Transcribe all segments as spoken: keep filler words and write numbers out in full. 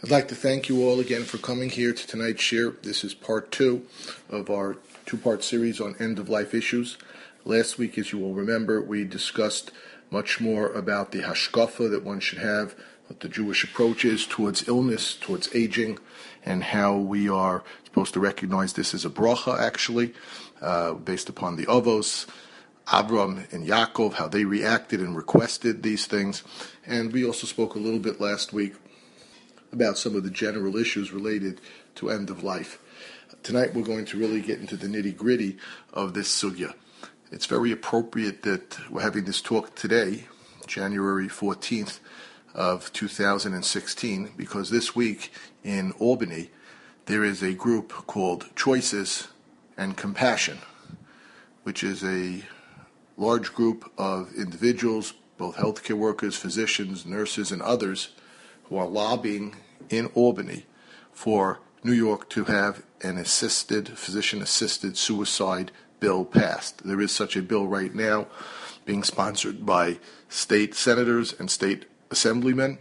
I'd like to thank you all again for coming here to tonight's shir. This is part two of our two-part series on end-of-life issues. Last week, as you will remember, we discussed much more about the hashkafa that one should have, what the Jewish approach is towards illness, towards aging, and how we are supposed to recognize this as a bracha, actually, uh, based upon the Avos, Avram and Yaakov, how they reacted and requested these things. And we also spoke a little bit last week about some of the general issues related to end of life. Tonight we're going to really get into the nitty-gritty of this sugya. It's very appropriate that we're having this talk today, January fourteenth of two thousand sixteen, because this week in Albany there is a group called Choices and Compassion, which is a large group of individuals, both healthcare workers, physicians, nurses, and others, who are lobbying in Albany for New York to have an assisted, physician-assisted suicide bill passed. There is such a bill right now being sponsored by state senators and state assemblymen,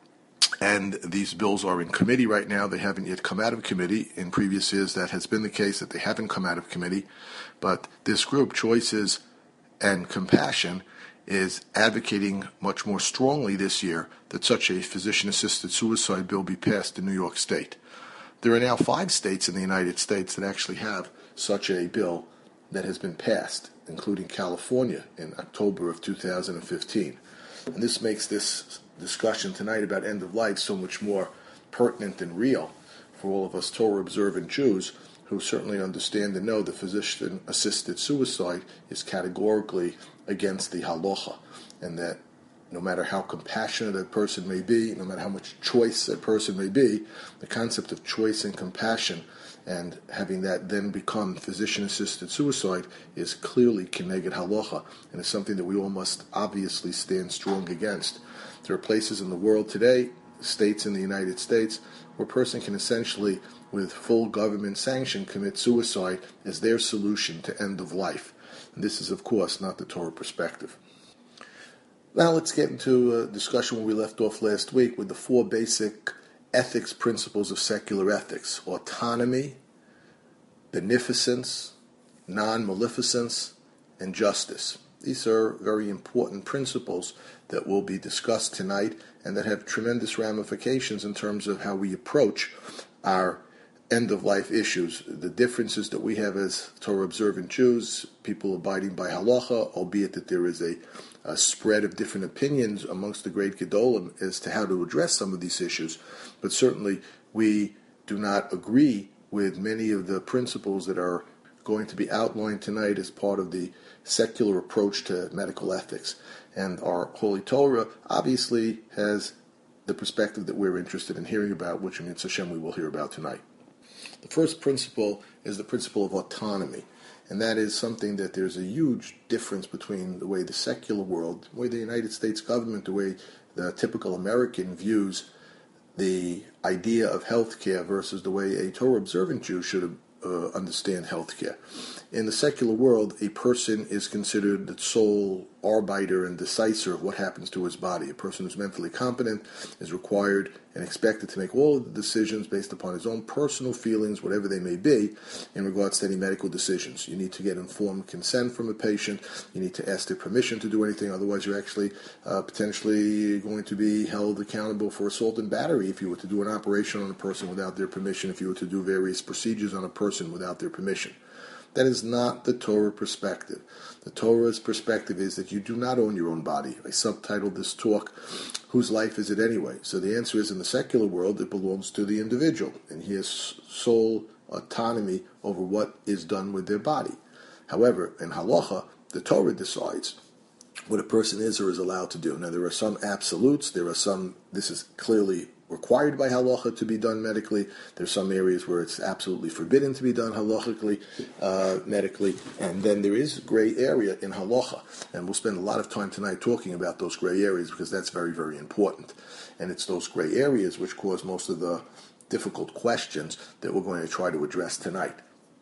and these bills are in committee right now. They haven't yet come out of committee. In previous years, that has been the case, that they haven't come out of committee. But this group, Choices and Compassion, is advocating much more strongly this year that such a physician-assisted suicide bill be passed in New York State. There are now five states in the United States that actually have such a bill that has been passed, including California in October of two thousand fifteen. And this makes this discussion tonight about end of life so much more pertinent and real for all of us Torah-observant Jews who certainly understand and know that physician-assisted suicide is categorically against the halacha, and that no matter how compassionate a person may be, no matter how much choice a person may be, the concept of choice and compassion and having that then become physician-assisted suicide is clearly keneged halacha, and is something that we all must obviously stand strong against. There are places in the world today, states in the United States, where a person can essentially, with full government sanction, commit suicide as their solution to end of life. And this is, of course, not the Torah perspective. Now let's get into a discussion where we left off last week with the four basic ethics principles of secular ethics: autonomy, beneficence, non-maleficence, and justice. These are very important principles that will be discussed tonight and that have tremendous ramifications in terms of how we approach our end-of-life issues, the differences that we have as Torah-observant Jews, people abiding by halacha, albeit that there is a, a spread of different opinions amongst the great Gedolim as to how to address some of these issues. But certainly we do not agree with many of the principles that are going to be outlined tonight as part of the secular approach to medical ethics. And our Holy Torah obviously has the perspective that we're interested in hearing about, which in Hashem we will hear about tonight. The first principle is the principle of autonomy, and that is something that there's a huge difference between the way the secular world, the way the United States government, the way the typical American views the idea of healthcare versus the way a Torah-observant Jew should uh, understand healthcare. In the secular world, a person is considered the sole arbiter and decisor of what happens to his body. A person who's mentally competent is required and expected to make all of the decisions based upon his own personal feelings, whatever they may be, in regards to any medical decisions. You need to get informed consent from a patient. You need to ask their permission to do anything. Otherwise, you're actually uh, potentially going to be held accountable for assault and battery if you were to do an operation on a person without their permission, if you were to do various procedures on a person without their permission. That is not the Torah perspective. The Torah's perspective is that you do not own your own body. I subtitled this talk, Whose Life Is It Anyway? So the answer is, in the secular world, it belongs to the individual, and he has sole autonomy over what is done with their body. However, in halacha, the Torah decides what a person is or is allowed to do. Now, there are some absolutes. There are some, this is clearly required by halacha to be done medically. There's some areas where it's absolutely forbidden to be done halachically, uh, medically, and then there is gray area in halacha, and we'll spend a lot of time tonight talking about those gray areas because that's very, very important. And it's those gray areas which cause most of the difficult questions that we're going to try to address tonight.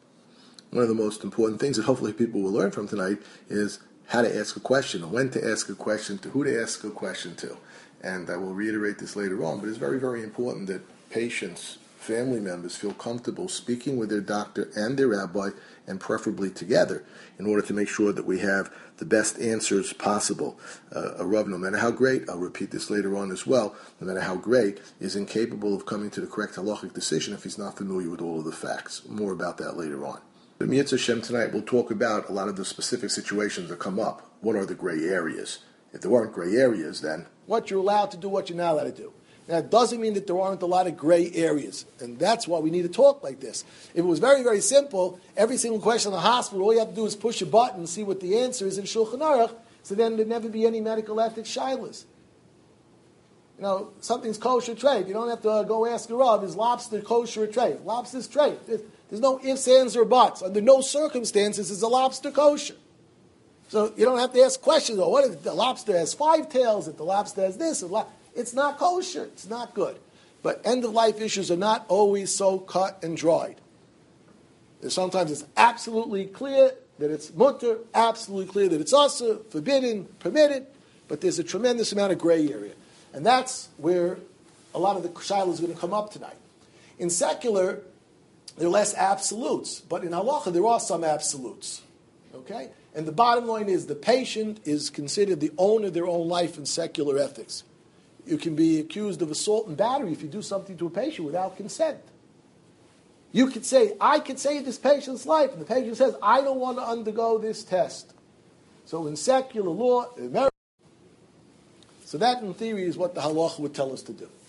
One of the most important things that hopefully people will learn from tonight is how to ask a question, when to ask a question, to who to ask a question to. And I will reiterate this later on, but it's very, very important that patients, family members feel comfortable speaking with their doctor and their rabbi, and preferably together, in order to make sure that we have the best answers possible. Uh, a Rav, no matter how great, I'll repeat this later on as well, no matter how great, is incapable of coming to the correct halachic decision if he's not familiar with all of the facts. More about that later on. But Mitzvah Shem, tonight we'll talk about a lot of the specific situations that come up. What are the gray areas? If there aren't gray areas, then what you're allowed to do, what you're not allowed to do. Now, it doesn't mean that there aren't a lot of gray areas, and that's why we need to talk like this. If it was very, very simple, every single question in the hospital, all you have to do is push a button and see what the answer is in Shulchan Aruch, so then there'd never be any medical ethics shilas. You know, something's kosher trade. You don't have to uh, go ask your Rav, is lobster kosher or trade? Lobster's trade. There's, there's no ifs, ands, or buts. Under no circumstances is a lobster kosher. So you don't have to ask questions. Oh, what if the lobster has five tails? If the lobster has this? If lo- it's not kosher. It's not good. But end-of-life issues are not always so cut and dried. There's sometimes it's absolutely clear that it's mutter, absolutely clear that it's asur, forbidden, permitted, but there's a tremendous amount of gray area. And that's where a lot of the shilah is going to come up tonight. In secular, there are less absolutes, but in halacha there are some absolutes. Okay? And the bottom line is the patient is considered the owner of their own life in secular ethics. You can be accused of assault and battery if you do something to a patient without consent. You could say, I could save this patient's life, and the patient says, I don't want to undergo this test. So in secular law, in America, so that in theory is what the halacha would tell us to do.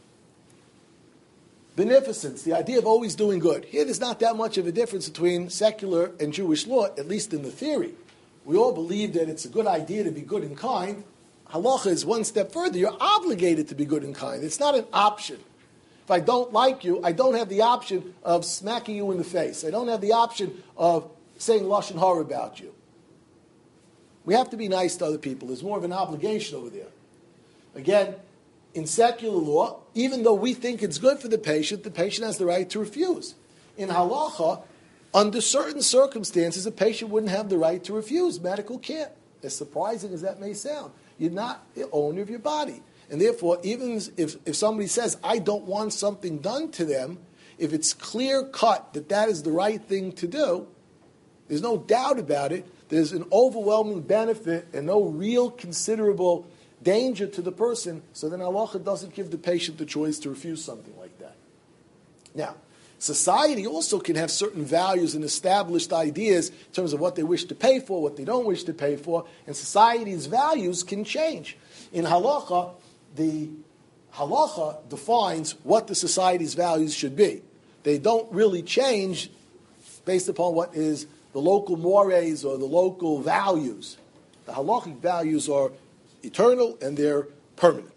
Beneficence, the idea of always doing good. Here there's not that much of a difference between secular and Jewish law, at least in the theory. We all believe that it's a good idea to be good and kind. Halacha is one step further. You're obligated to be good and kind. It's not an option. If I don't like you, I don't have the option of smacking you in the face. I don't have the option of saying lashon hara about you. We have to be nice to other people. There's more of an obligation over there. Again, in secular law, even though we think it's good for the patient, the patient has the right to refuse. In halacha, under certain circumstances, a patient wouldn't have the right to refuse medical care. As surprising as that may sound. You're not the owner of your body. And therefore, even if, if somebody says, I don't want something done to them, if it's clear cut that that is the right thing to do, there's no doubt about it, there's an overwhelming benefit and no real considerable danger to the person, so then halacha doesn't give the patient the choice to refuse something like that. Now, society also can have certain values and established ideas in terms of what they wish to pay for, what they don't wish to pay for, and society's values can change. In halacha, the halacha defines what the society's values should be. They don't really change based upon what is the local mores or the local values. The halachic values are eternal and they're permanent.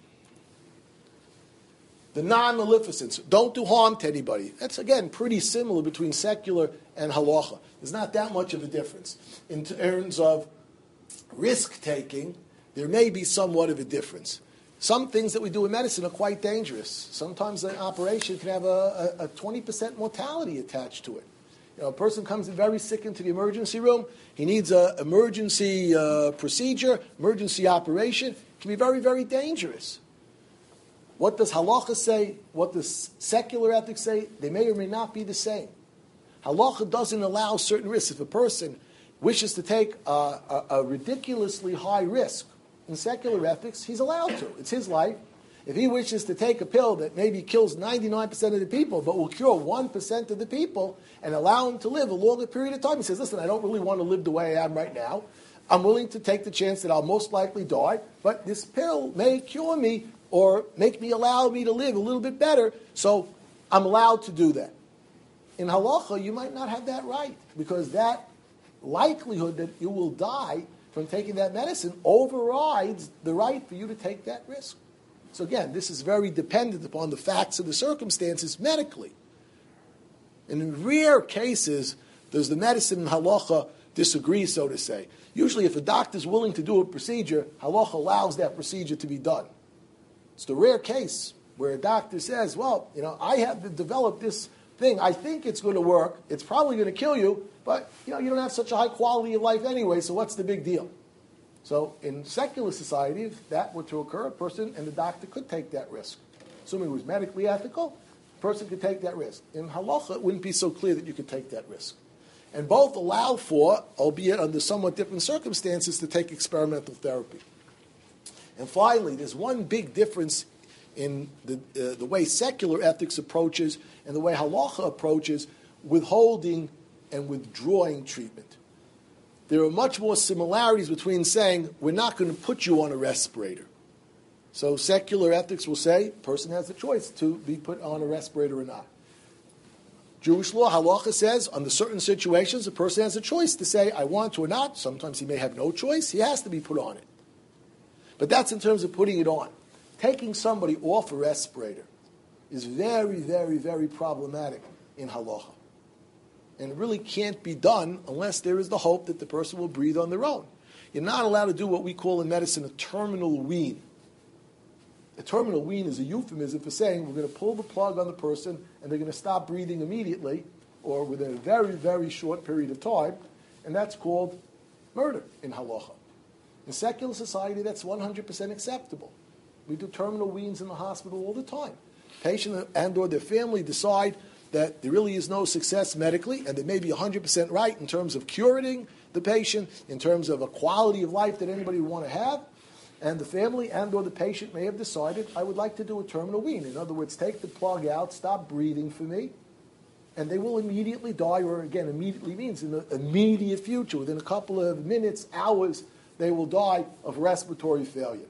The non-maleficence, don't do harm to anybody. That's, again, pretty similar between secular and halacha. There's not that much of a difference. In terms of risk-taking, there may be somewhat of a difference. Some things that we do in medicine are quite dangerous. Sometimes an operation can have a, a, a twenty percent mortality attached to it. You know, a person comes in very sick into the emergency room. He needs an emergency uh, procedure, emergency operation. It can be very, very dangerous. What does halacha say? What does secular ethics say? They may or may not be the same. Halacha doesn't allow certain risks. If a person wishes to take a, a, a ridiculously high risk in secular ethics, he's allowed to. It's his life. If he wishes to take a pill that maybe kills ninety-nine percent of the people but will cure one percent of the people and allow him to live a longer period of time, he says, listen, I don't really want to live the way I am right now. I'm willing to take the chance that I'll most likely die, but this pill may cure me or make me, allow me to live a little bit better, so I'm allowed to do that. In halacha, you might not have that right, because that likelihood that you will die from taking that medicine overrides the right for you to take that risk. So again, this is very dependent upon the facts and the circumstances medically. And in rare cases, does the medicine and halacha disagree, so to say. Usually if a doctor is willing to do a procedure, halacha allows that procedure to be done. It's the rare case where a doctor says, well, you know, I have to develop this thing. I think it's going to work. It's probably going to kill you, but you know, you don't have such a high quality of life anyway, so what's the big deal? So in secular society, if that were to occur, a person and the doctor could take that risk. assuming it was medically ethical, a person could take that risk. In halacha, it wouldn't be so clear that you could take that risk. And both allow for, albeit under somewhat different circumstances, to take experimental therapy. And finally, there's one big difference in the, uh, the way secular ethics approaches and the way halacha approaches withholding and withdrawing treatment. There are much more similarities between saying, we're not going to put you on a respirator. So secular ethics will say, a person has a choice to be put on a respirator or not. Jewish law, halacha says, under certain situations, a person has a choice to say, I want to or not. Sometimes he may have no choice. He has to be put on it. But that's in terms of putting it on. Taking somebody off a respirator is very, very, very problematic in halacha. And it really can't be done unless there is the hope that the person will breathe on their own. You're not allowed to do what we call in medicine a terminal wean. A terminal wean is a euphemism for saying we're going to pull the plug on the person and they're going to stop breathing immediately or within a very, very short period of time, and that's called murder in halacha. In secular society, that's one hundred percent acceptable. We do terminal weans in the hospital all the time. Patient and or their family decide that there really is no success medically, and they may be one hundred percent right in terms of curing the patient, in terms of a quality of life that anybody would want to have, and the family and or the patient may have decided, I would like to do a terminal wean. In other words, take the plug out, stop breathing for me, and they will immediately die, or again, immediately means in the immediate future, within a couple of minutes, hours, they will die of respiratory failure.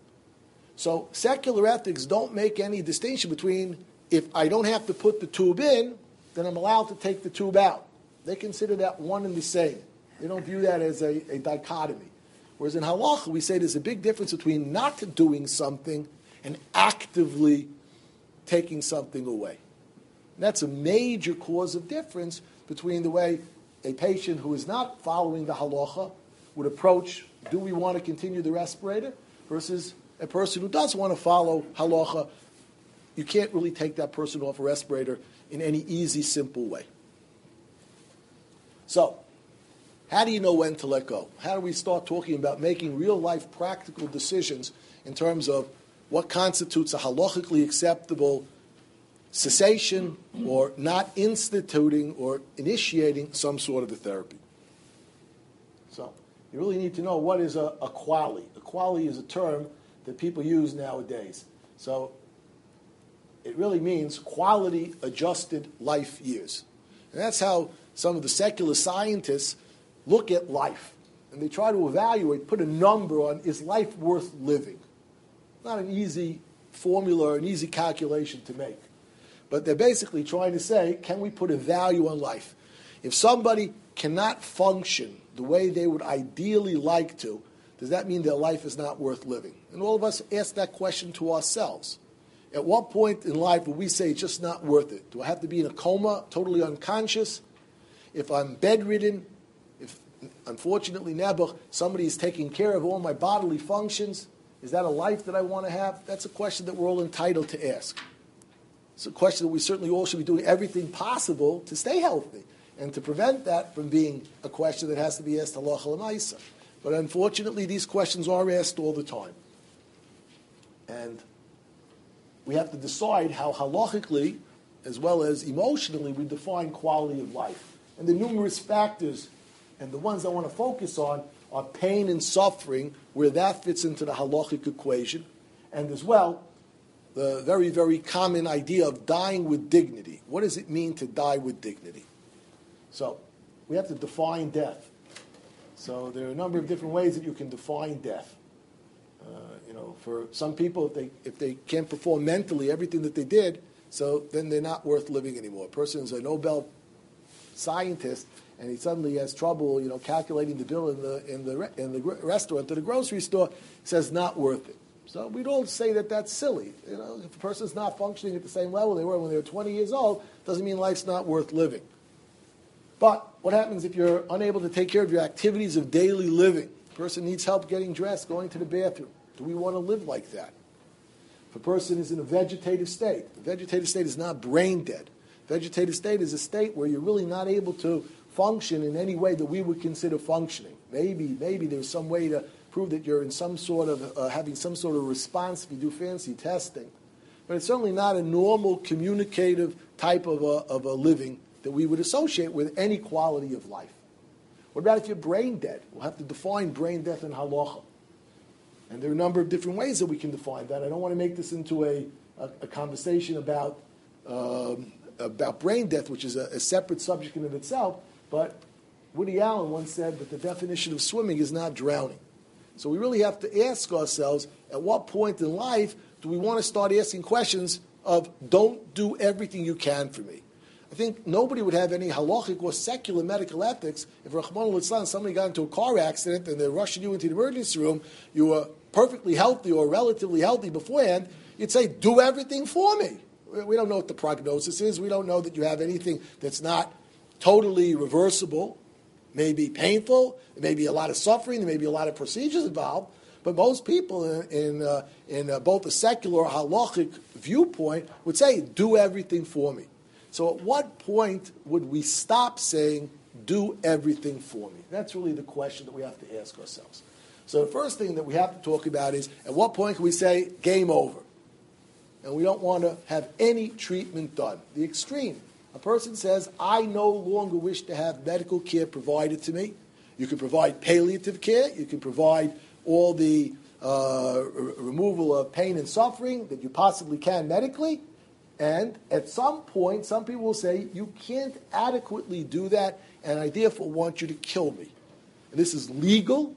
So secular ethics don't make any distinction between if I don't have to put the tube in, then I'm allowed to take the tube out. They consider that one and the same. They don't view that as a, a dichotomy. Whereas in halacha, we say there's a big difference between not doing something and actively taking something away. And that's a major cause of difference between the way a patient who is not following the halacha would approach, do we want to continue the respirator, versus a person who does want to follow halacha. You can't really take that person off a respirator in any easy, simple way. So, how do you know when to let go? How do we start talking about making real-life practical decisions in terms of what constitutes a halachically acceptable cessation or not instituting or initiating some sort of a therapy? So, you really need to know what is a, a quali. A quali is a term that people use nowadays. So, it really means quality adjusted life years. And that's how some of the secular scientists look at life. And they try to evaluate, put a number on, is life worth living? Not an easy formula or an easy calculation to make. But they're basically trying to say, can we put a value on life? If somebody cannot function the way they would ideally like to, does that mean their life is not worth living? And all of us ask that question to ourselves. At what point in life would we say it's just not worth it? Do I have to be in a coma, totally unconscious? If I'm bedridden, if unfortunately never somebody is taking care of all my bodily functions, is that a life that I want to have? That's a question that we're all entitled to ask. It's a question that we certainly all should be doing everything possible to stay healthy and to prevent that from being a question that has to be asked halacha l'maisa. But unfortunately, these questions are asked all the time. And we have to decide how halachically, as well as emotionally, we define quality of life. And the numerous factors, and the ones I want to focus on, are pain and suffering, where that fits into the halachic equation, and as well, the very, very common idea of dying with dignity. What does it mean to die with dignity? So, we have to define death. So there are a number of different ways that you can define death. Uh, you know, for some people, if they if they can't perform mentally everything that they did, so then they're not worth living anymore. A person is a Nobel scientist, and he suddenly has trouble, you know, calculating the bill in the in the in the restaurant or the grocery store. Says not worth it. So we'd all say that that's silly. You know, if a person's not functioning at the same level they were when they were twenty years old, doesn't mean life's not worth living. But what happens if you're unable to take care of your activities of daily living? A person needs help getting dressed, going to the bathroom. Do we want to live like that? If a person is in a vegetative state, the vegetative state is not brain dead. Vegetative state is a state where you're really not able to function in any way that we would consider functioning. Maybe, maybe there's some way to prove that you're in some sort of, uh, having some sort of response if you do fancy testing. but it's certainly not a normal communicative type of a, of a living that we would associate with any quality of life. What about if you're brain dead? We'll have to define brain death in halacha. And there are a number of different ways that we can define that. I don't want to make this into a, a, a conversation about, um, about brain death, which is a, a separate subject in of itself, but Woody Allen once said that the definition of swimming is not drowning. So we really have to ask ourselves, at what point in life do we want to start asking questions of, don't do everything you can for me? I think nobody would have any halachic or secular medical ethics if, Rahman al-Islam, somebody got into a car accident and they're rushing you into the emergency room, you were perfectly healthy or relatively healthy beforehand, you'd say, do everything for me. We don't know what the prognosis is. We don't know that you have anything that's not totally reversible. May be painful, there may be a lot of suffering, there may be a lot of procedures involved, but most people in, in, uh, in uh, both a secular or halachic viewpoint would say, do everything for me. So at what point would we stop saying, do everything for me? That's really the question that we have to ask ourselves. So the first thing that we have to talk about is, at what point can we say, game over? And we don't want to have any treatment done. The extreme. A person says, I no longer wish to have medical care provided to me. You can provide palliative care. You can provide all the uh, r- removal of pain and suffering that you possibly can medically. And at some point, some people will say, you can't adequately do that, and I therefore want you to kill me. And this is legal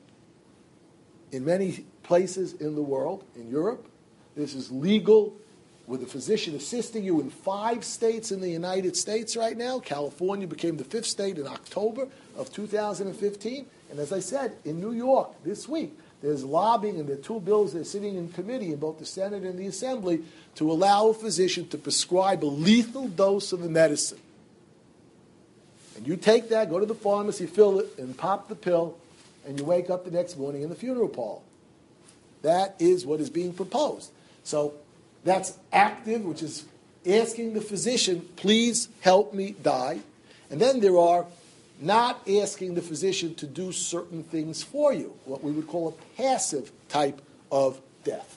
in many places in the world, in Europe. This is legal with a physician assisting you in five states in the United States right now. California became the fifth state in October of two thousand fifteen. And as I said, in New York this week, there's lobbying, and there are two bills that are sitting in committee in both the Senate and the Assembly to allow a physician to prescribe a lethal dose of a medicine. And you take that, go to the pharmacy, fill it, and pop the pill, and you wake up the next morning in the funeral parlor. That is what is being proposed. So that's active, which is asking the physician, please help me die. And then there are not asking the physician to do certain things for you, what we would call a passive type of death.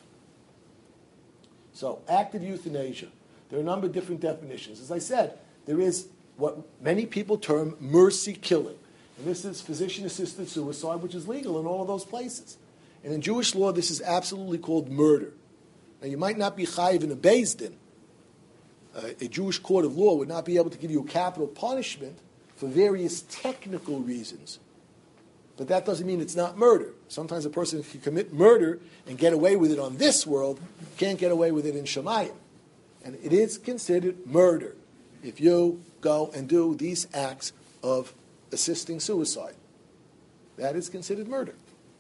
So, active euthanasia. There are a number of different definitions. As I said, there is what many people term mercy killing. And this is physician-assisted suicide, which is legal in all of those places. And in Jewish law, this is absolutely called murder. Now, you might not be chayiv in a Beis Din. Uh, a Jewish court of law would not be able to give you a capital punishment for various technical reasons. But that doesn't mean it's not murder. Sometimes a person can commit murder and get away with it on this world, can't get away with it in Shemayim. And it is considered murder if you go and do these acts of assisting suicide. That is considered murder.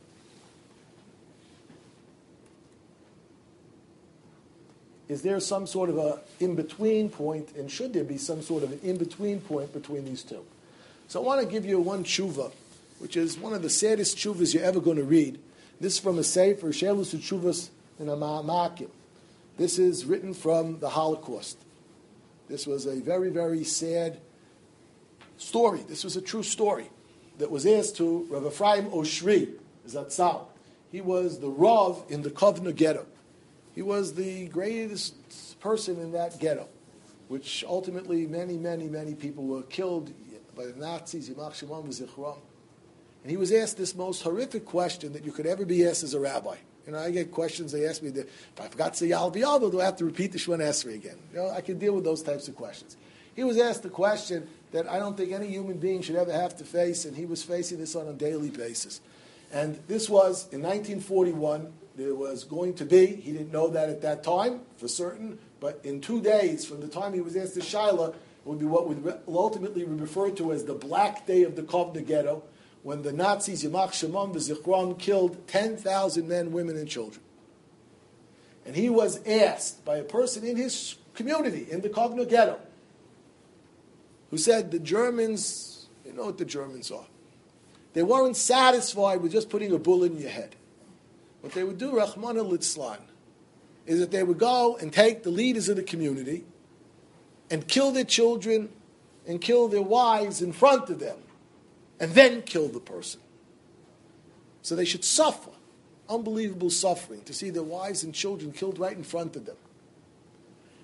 Is there some sort of a in-between point, and should there be some sort of an in-between point between these two? So I want to give you one tshuva, which is one of the saddest tshuvas you're ever going to read. This is from a sefer, Shelus Tshuvas in a Ma'amakim. This is written from the Holocaust. This was a very, very sad story. This was a true story that was asked to Rav Ephraim Oshri, Zatzal. He was the Rav in the Kovna ghetto. He was the greatest person in that ghetto, which ultimately many, many, many people were killed by the Nazis, Yimach Shimon v'Zichron. And he was asked this most horrific question that you could ever be asked as a rabbi. You know, I get questions, they ask me, that, if I forgot to say Yal V'Yal, do I have to repeat the Shemona Esrei again? You know, I can deal with those types of questions. He was asked a question that I don't think any human being should ever have to face, and he was facing this on a daily basis. And this was in nineteen forty-one. There was going to be, he didn't know that at that time for certain, but in two days from the time he was asked the Shaila, it would be what would ultimately be referred to as the Black Day of the Kovna Ghetto, when the Nazis, Yimach Shimon v'Zichron, killed ten thousand men, women, and children. And he was asked by a person in his community, in the Kovna Ghetto, who said, the Germans, you know what the Germans are. They weren't satisfied with just putting a bullet in your head. What they would do, Rahman al-Litzlan, is that they would go and take the leaders of the community and kill their children and kill their wives in front of them and then kill the person. So they should suffer, unbelievable suffering, to see their wives and children killed right in front of them.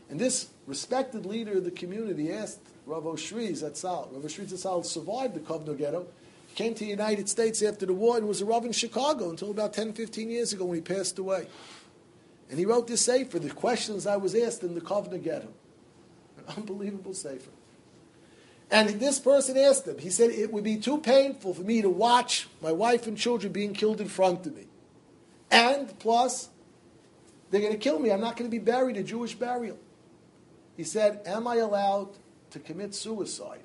And this respected leader of the community asked Rav Oshri Zatzal. Rav Oshri Zatzal survived the Kovno ghetto. He came to the United States after the war and was a Rav in Chicago until about ten, fifteen years ago when he passed away. And he wrote this sefer, the questions I was asked in the Kovno ghetto. An unbelievable sefer. And this person asked him, he said, it would be too painful for me to watch my wife and children being killed in front of me. And plus, they're going to kill me. I'm not going to be buried a Jewish burial. He said, am I allowed to commit suicide?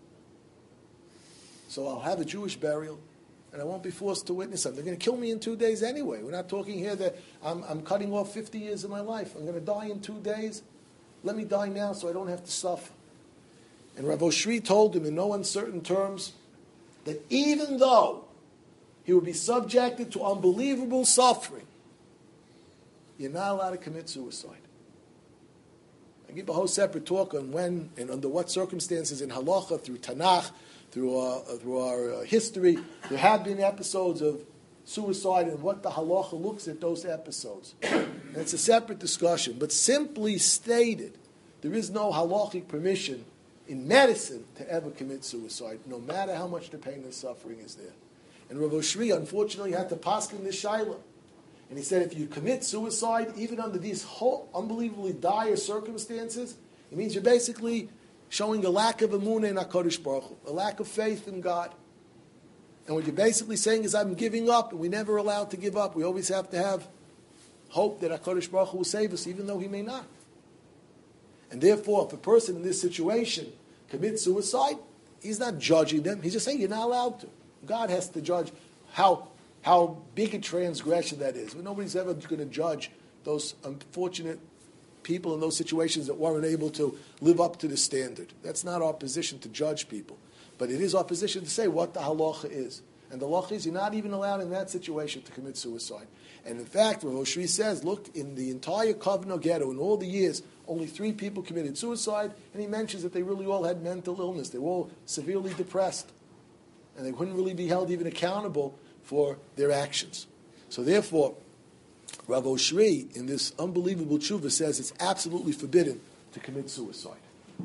So I'll have a Jewish burial, and I won't be forced to witness them. They're going to kill me in two days anyway. We're not talking here that I'm, I'm cutting off fifty years of my life. I'm going to die in two days. Let me die now so I don't have to suffer. And Rav Oshri told him in no uncertain terms that even though he would be subjected to unbelievable suffering, you're not allowed to commit suicide. I give a whole separate talk on when and under what circumstances in halacha, through Tanakh, through our, through our uh, history, there have been episodes of suicide and what the halacha looks at those episodes. And it's a separate discussion. But simply stated, there is no halachic permission in medicine to ever commit suicide, no matter how much the pain and suffering is there. And Rav Oshri, unfortunately, had to paskin this shaila. And he said, if you commit suicide, even under these whole unbelievably dire circumstances, it means you're basically showing a lack of emunah in HaKadosh Baruch Hu, a lack of faith in God. And what you're basically saying is, I'm giving up, and we're never allowed to give up. We always have to have hope that HaKadosh Baruch Hu will save us, even though he may not. And therefore, if a person in this situation commits suicide, he's not judging them. He's just saying you're not allowed to. God has to judge how how big a transgression that is. But nobody's ever going to judge those unfortunate people in those situations that weren't able to live up to the standard. That's not our position to judge people. But it is our position to say what the halacha is. And the halacha is you're not even allowed in that situation to commit suicide. And in fact, Rav Oshri says, look, in the entire Kovno ghetto, in all the years, only three people committed suicide, and he mentions that they really all had mental illness. They were all severely depressed. And they couldn't really be held even accountable for their actions. So therefore, Rav Oshri, in this unbelievable tshuva, says it's absolutely forbidden to commit suicide.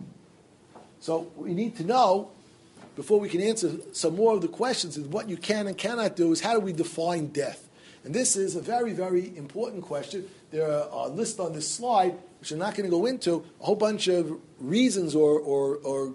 So we need to know, before we can answer some more of the questions, is what you can and cannot do is how do we define death? And this is a very, very important question. There are a list on this slide, which I'm not going to go into, a whole bunch of reasons or, or, or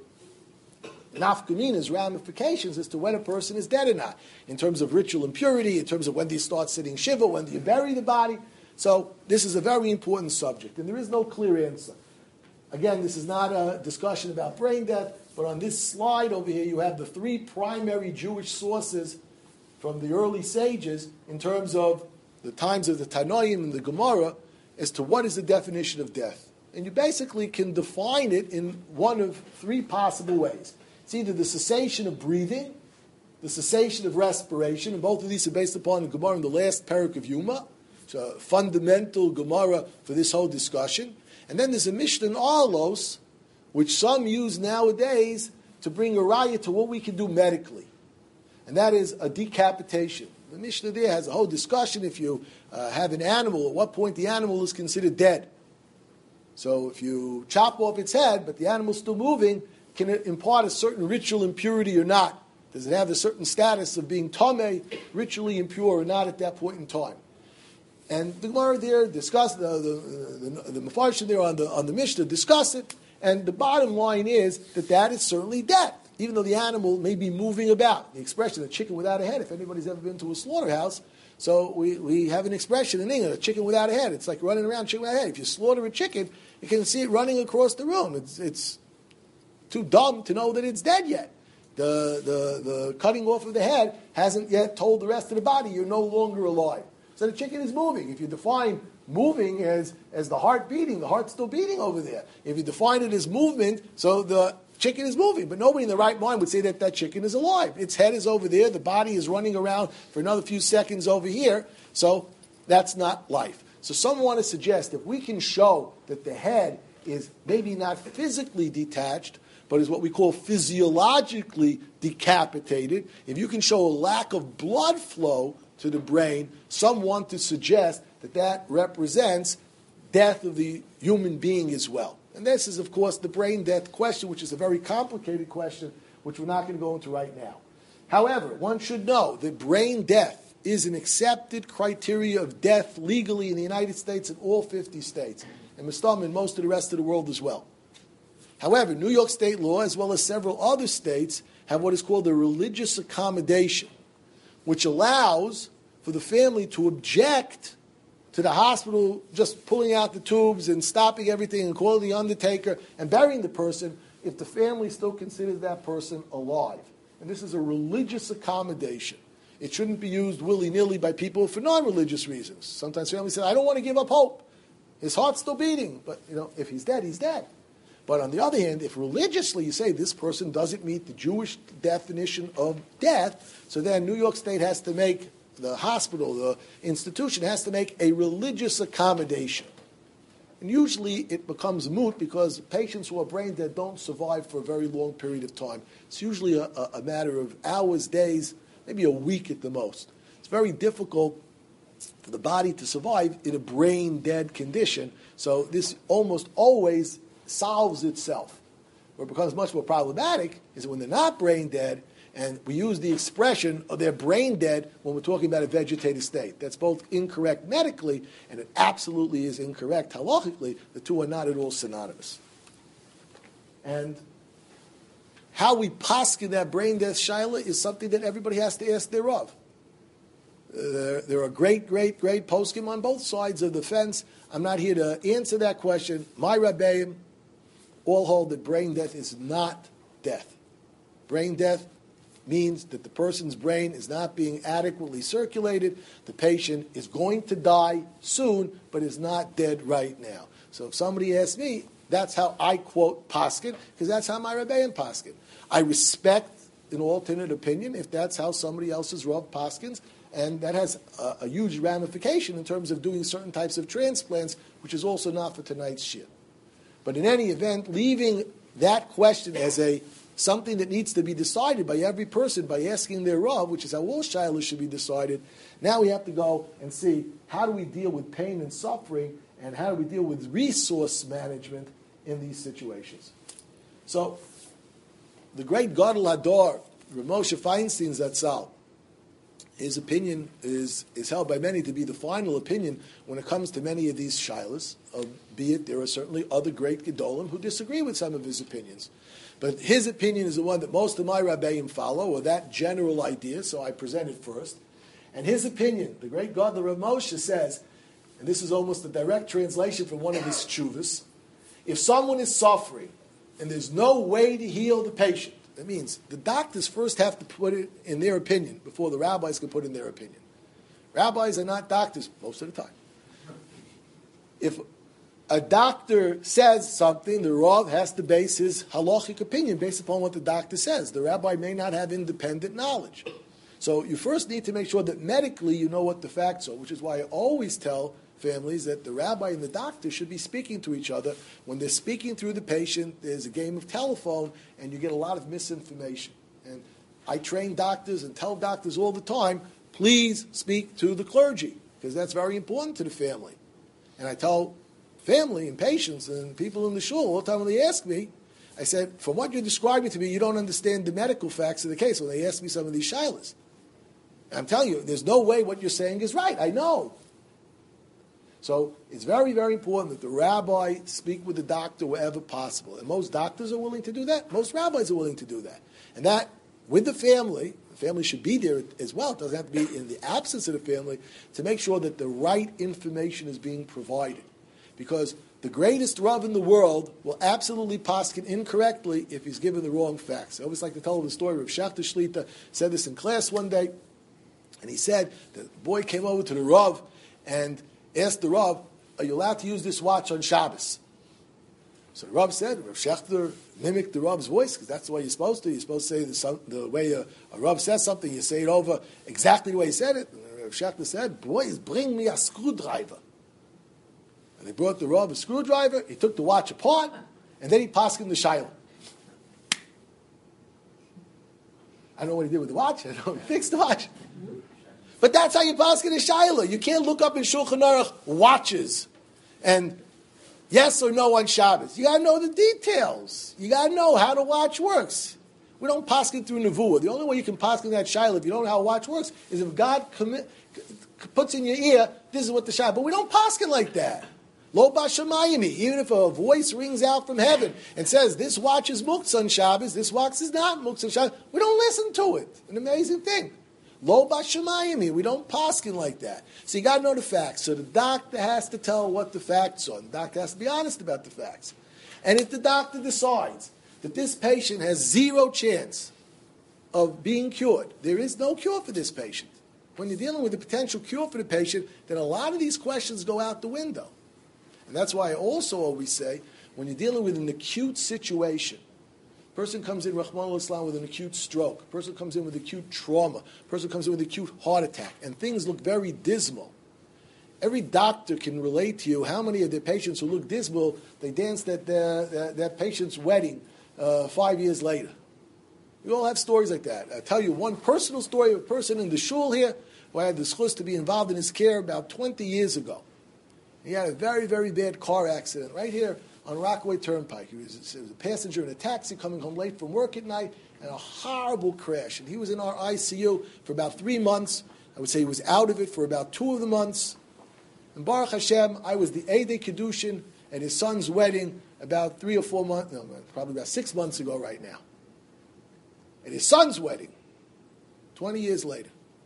nafkaminas, ramifications as to when a person is dead or not, in terms of ritual impurity, in terms of when do you start sitting shiva, when do you bury the body. So this is a very important subject, and there is no clear answer. Again, this is not a discussion about brain death, but on this slide over here you have the three primary Jewish sources from the early sages in terms of the times of the Tanoim and the Gemara as to what is the definition of death. And you basically can define it in one of three possible ways. It's either the cessation of breathing, the cessation of respiration, and both of these are based upon the Gemara in the last parak of Yuma. It's a fundamental Gemara for this whole discussion. And then there's a Mishnah in Arlos, which some use nowadays to bring a raya to what we can do medically. And that is a decapitation. The Mishnah there has a whole discussion if you uh, have an animal, at what point the animal is considered dead. So if you chop off its head, but the animal's still moving, can it impart a certain ritual impurity or not? Does it have a certain status of being tameh, ritually impure or not at that point in time? And the Gemara there discuss the the the, the, the Mefarshim there on the on the Mishnah discuss it, and the bottom line is that that is certainly death, even though the animal may be moving about. The expression, a chicken without a head, if anybody's ever been to a slaughterhouse, so we, we have an expression in England, a chicken without a head. It's like running around, chicken without a head. If you slaughter a chicken, you can see it running across the room. It's it's too dumb to know that it's dead yet. The, the, the cutting off of the head hasn't yet told the rest of the body you're no longer alive. So the chicken is moving. If you define moving as, as the heart beating, the heart's still beating over there. If you define it as movement, so the chicken is moving. But nobody in the right mind would say that that chicken is alive. Its head is over there. The body is running around for another few seconds over here. So that's not life. So some want to suggest if we can show that the head is maybe not physically detached, but is what we call physiologically decapitated, if you can show a lack of blood flow to the brain, some want to suggest that that represents death of the human being as well. And this is, of course, the brain death question, which is a very complicated question, which we're not going to go into right now. However, one should know that brain death is an accepted criteria of death legally in the United States and all fifty states, and Mustam in most of the rest of the world as well. However, New York state law, as well as several other states, have what is called a religious accommodation, which allows for the family to object to the hospital just pulling out the tubes and stopping everything and calling the undertaker and burying the person if the family still considers that person alive. And this is a religious accommodation. It shouldn't be used willy-nilly by people for non-religious reasons. Sometimes families say, I don't want to give up hope. His heart's still beating. But, you know, if he's dead, he's dead. But on the other hand, if religiously you say this person doesn't meet the Jewish definition of death, so then New York State has to make, the hospital, the institution has to make a religious accommodation. And usually it becomes moot because patients who are brain dead don't survive for a very long period of time. It's usually a, a matter of hours, days, maybe a week at the most. It's very difficult for the body to survive in a brain dead condition. So this almost always solves itself. What becomes much more problematic is that when they're not brain dead, and we use the expression of they're brain dead when we're talking about a vegetative state. That's both incorrect medically, and it absolutely is incorrect halachically. The two are not at all synonymous. And how we paskin that brain death shaila is something that everybody has to ask thereof. Uh, there, there are great, great, great poskim on both sides of the fence. I'm not here to answer that question. My rabbeim all hold that brain death is not death. Brain death means that the person's brain is not being adequately circulated. The patient is going to die soon, but is not dead right now. So if somebody asks me, that's how I quote Paskin, because that's how my Rebbeim Paskin. I respect an alternate opinion if that's how somebody else's Rav Paskins, and that has a, a huge ramification in terms of doing certain types of transplants, which is also not for tonight's shir. But in any event, leaving that question as a something that needs to be decided by every person by asking their Rav, which is how all shilas should be decided. Now we have to go and see how do we deal with pain and suffering, and how do we deal with resource management in these situations. So, the great Gadol Hador, Rav Moshe Feinstein Zatzal, his opinion is, is held by many to be the final opinion when it comes to many of these shilas, albeit there are certainly other great Gedolim who disagree with some of his opinions. But his opinion is the one that most of my Rabbeim follow, or that general idea, so I present it first. And his opinion, the great God, the Rav Moshe says, and this is almost a direct translation from one of his tshuvas, if someone is suffering and there's no way to heal the patient, that means the doctors first have to put it in their opinion before the rabbis can put in their opinion. Rabbis are not doctors most of the time. If a doctor says something, the Rav has to base his halachic opinion based upon what the doctor says. The rabbi may not have independent knowledge. So you first need to make sure that medically you know what the facts are, which is why I always tell families that the rabbi and the doctor should be speaking to each other. When they're speaking through the patient, there's a game of telephone, and you get a lot of misinformation. And I train doctors and tell doctors all the time, please speak to the clergy, because that's very important to the family. And I tell family and patients and people in the shul all the time when they ask me, I said, from what you're describing to me, you don't understand the medical facts of the case when they ask me some of these shilas. I'm telling you, there's no way what you're saying is right. I know. So it's very, very important that the rabbi speak with the doctor wherever possible. And most doctors are willing to do that. Most rabbis are willing to do that. And that, with the family, the family should be there as well. It doesn't have to be in the absence of the family, to make sure that the right information is being provided. Because the greatest Rav in the world will absolutely paskin incorrectly if he's given the wrong facts. I always like to tell the story of Shachter Shlita said this in class one day, and he said the boy came over to the Rav and asked the Rav, are you allowed to use this watch on Shabbos? So the Rav said, Rav Shachter mimicked the Rav's voice, because that's the way you're supposed to. You're supposed to say the, the way a, a Rav says something, you say it over exactly the way he said it. And Rav Shachter said, boys, bring me a screwdriver. And they brought the Rav a screwdriver, he took the watch apart, and then he passed him the shayla. I don't know what he did with the watch, I don't know, he fixed the watch. But that's how you pass in a shayla. You can't look up in Shulchan Aruch watches. And yes or no on Shabbos. You got to know the details. You got to know how to watch works. We don't paskin through nevuah. The only way you can paskin that shayla, if you don't know how a watch works, is if God commit, puts in your ear, this is what the shayla. But we don't paskin like that. Lo b'shamayim. Even if a voice rings out from heaven and says, this watch is muktzah on Shabbos, this watch is not muktzah on Shabbos, we don't listen to it. An amazing thing. Lo b'shamayim. We don't paskin like that. So you got to know the facts. So the doctor has to tell what the facts are. The doctor has to be honest about the facts. And if the doctor decides that this patient has zero chance of being cured, there is no cure for this patient. When you're dealing with a potential cure for the patient, then a lot of these questions go out the window. And that's why I also always say, when you're dealing with an acute situation, person comes in, Rahman al-Islam, with an acute stroke, person comes in with acute trauma, person comes in with acute heart attack, and things look very dismal. Every doctor can relate to you how many of their patients who look dismal, they danced at their, their, their patient's wedding uh, five years later. We all have stories like that. I'll tell you one personal story of a person in the shul here who I had the schus to be involved in his care about twenty years ago. He had a very, very bad car accident right here on Rockaway Turnpike. He was, he was a passenger in a taxi coming home late from work at night, and a horrible crash. And he was in our I C U for about three months. I would say he was out of it for about two of the months. And Baruch Hashem, I was the Eidei Kedushin at his son's wedding about three or four months, no, probably about six months ago right now. At his son's wedding, twenty years later.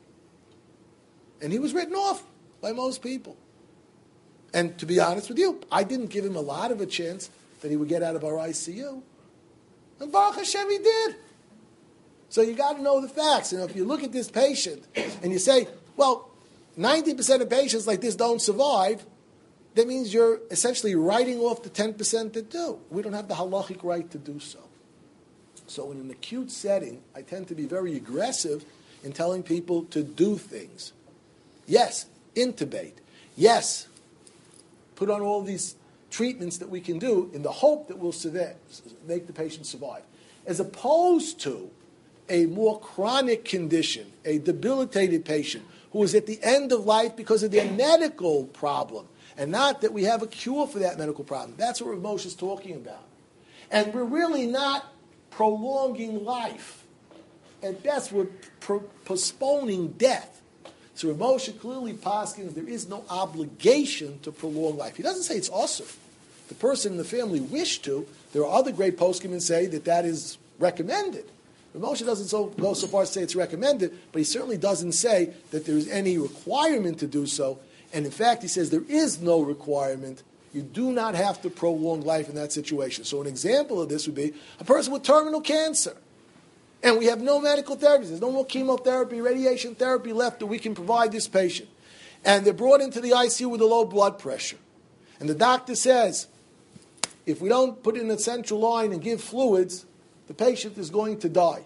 And he was written off by most people. And to be honest with you, I didn't give him a lot of a chance that he would get out of our I C U. And Baruch Hashem, he did. So you got to know the facts. And if you look at this patient and you say, well, ninety percent of patients like this don't survive, that means you're essentially writing off the ten percent that do. We don't have the halachic right to do so. So in an acute setting, I tend to be very aggressive in telling people to do things. Yes, intubate. Yes, put on all these treatments that we can do in the hope that we'll make the patient survive. As opposed to a more chronic condition, a debilitated patient who is at the end of life because of their medical problem, and not that we have a cure for that medical problem. That's what Rav Moshe is talking about. And we're really not prolonging life. At best, we're pro- postponing death. So Rav Moshe clearly paskins there is no obligation to prolong life. He doesn't say it's awesome. The person in the family wished to. There are other great poskim who say that that is recommended. Rav Moshe doesn't so, go so far as to say it's recommended, but he certainly doesn't say that there is any requirement to do so. And in fact, he says there is no requirement. You do not have to prolong life in that situation. So an example of this would be a person with terminal cancer. And we have no medical therapies. There's no more chemotherapy, radiation therapy left that we can provide this patient. And they're brought into the I C U with a low blood pressure. And the doctor says, if we don't put in a central line and give fluids, the patient is going to die.